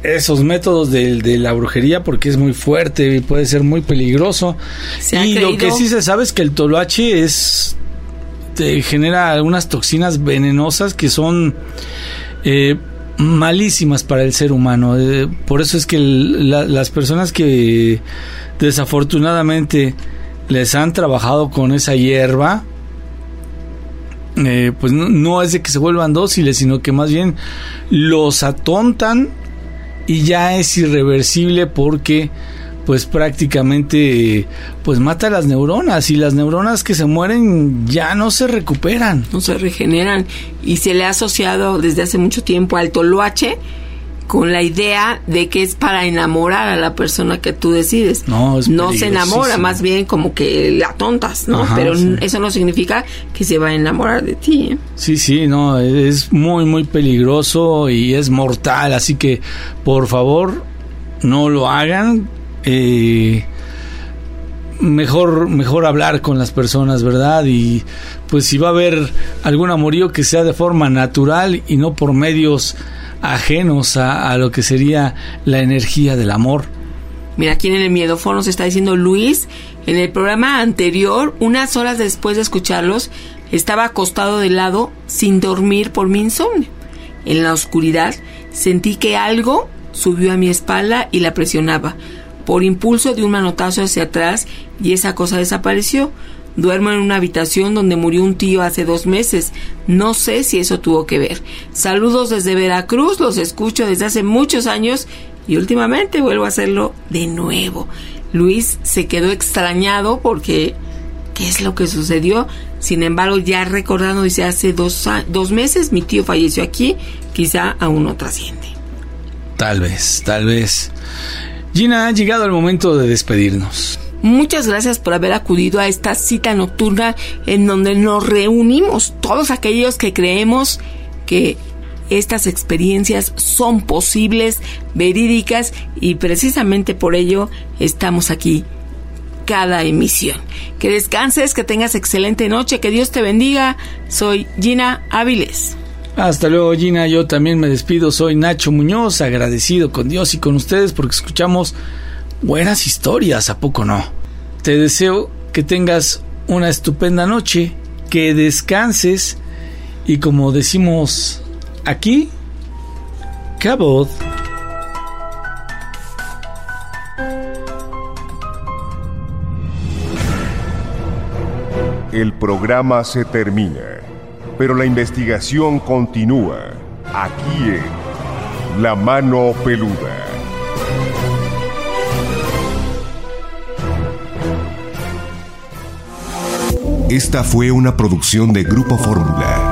esos métodos de la brujería, porque es muy fuerte y puede ser muy peligroso. Y lo que sí se sabe es que el toloache te genera algunas toxinas venenosas que son malísimas para el ser humano. Por eso es que las personas que desafortunadamente les han trabajado con esa hierba, pues no es de que se vuelvan dóciles, sino que más bien los atontan y ya es irreversible, porque pues prácticamente pues mata las neuronas, y las neuronas que se mueren ya no se recuperan, no se regeneran, y se le ha asociado desde hace mucho tiempo al toloache con la idea de que es para enamorar a la persona que tú decides. No se enamora, más bien como que la tontas, ¿no? Ajá, pero sí, eso no significa que se va a enamorar de ti, ¿eh? Sí, no, es muy, muy peligroso y es mortal, así que por favor no lo hagan. Mejor hablar con las personas, ¿verdad? Y pues si va a haber algún amorío, que sea de forma natural y no por medios ajenos a lo que sería la energía del amor. Mira, aquí en el Miedófono se está diciendo Luis, en el programa anterior, unas horas después de escucharlos, estaba acostado de lado sin dormir por mi insomnio. En la oscuridad sentí que algo subió a mi espalda y la presionaba. Por impulso de un manotazo hacia atrás y esa cosa desapareció. Duermo en una habitación donde murió un tío hace 2 meses. No sé si eso tuvo que ver. Saludos desde Veracruz, los escucho desde hace muchos años y últimamente vuelvo a hacerlo de nuevo. Luis se quedó extrañado porque ¿qué es lo que sucedió? Sin embargo, ya recordando, dice, hace 2 meses mi tío falleció aquí, quizá aún no trasciende. Tal vez. Gina, ha llegado el momento de despedirnos. Muchas gracias por haber acudido a esta cita nocturna en donde nos reunimos todos aquellos que creemos que estas experiencias son posibles, verídicas, y precisamente por ello estamos aquí cada emisión. Que descanses, que tengas excelente noche, que Dios te bendiga. Soy Gina Áviles. Hasta luego, Gina. Yo también me despido. Soy Nacho Muñoz, agradecido con Dios y con ustedes porque escuchamos buenas historias, ¿a poco no? Te deseo que tengas una estupenda noche, que descanses y, como decimos aquí, cabot. El programa se termina, pero la investigación continúa aquí en La Mano Peluda. Esta fue una producción de Grupo Fórmula.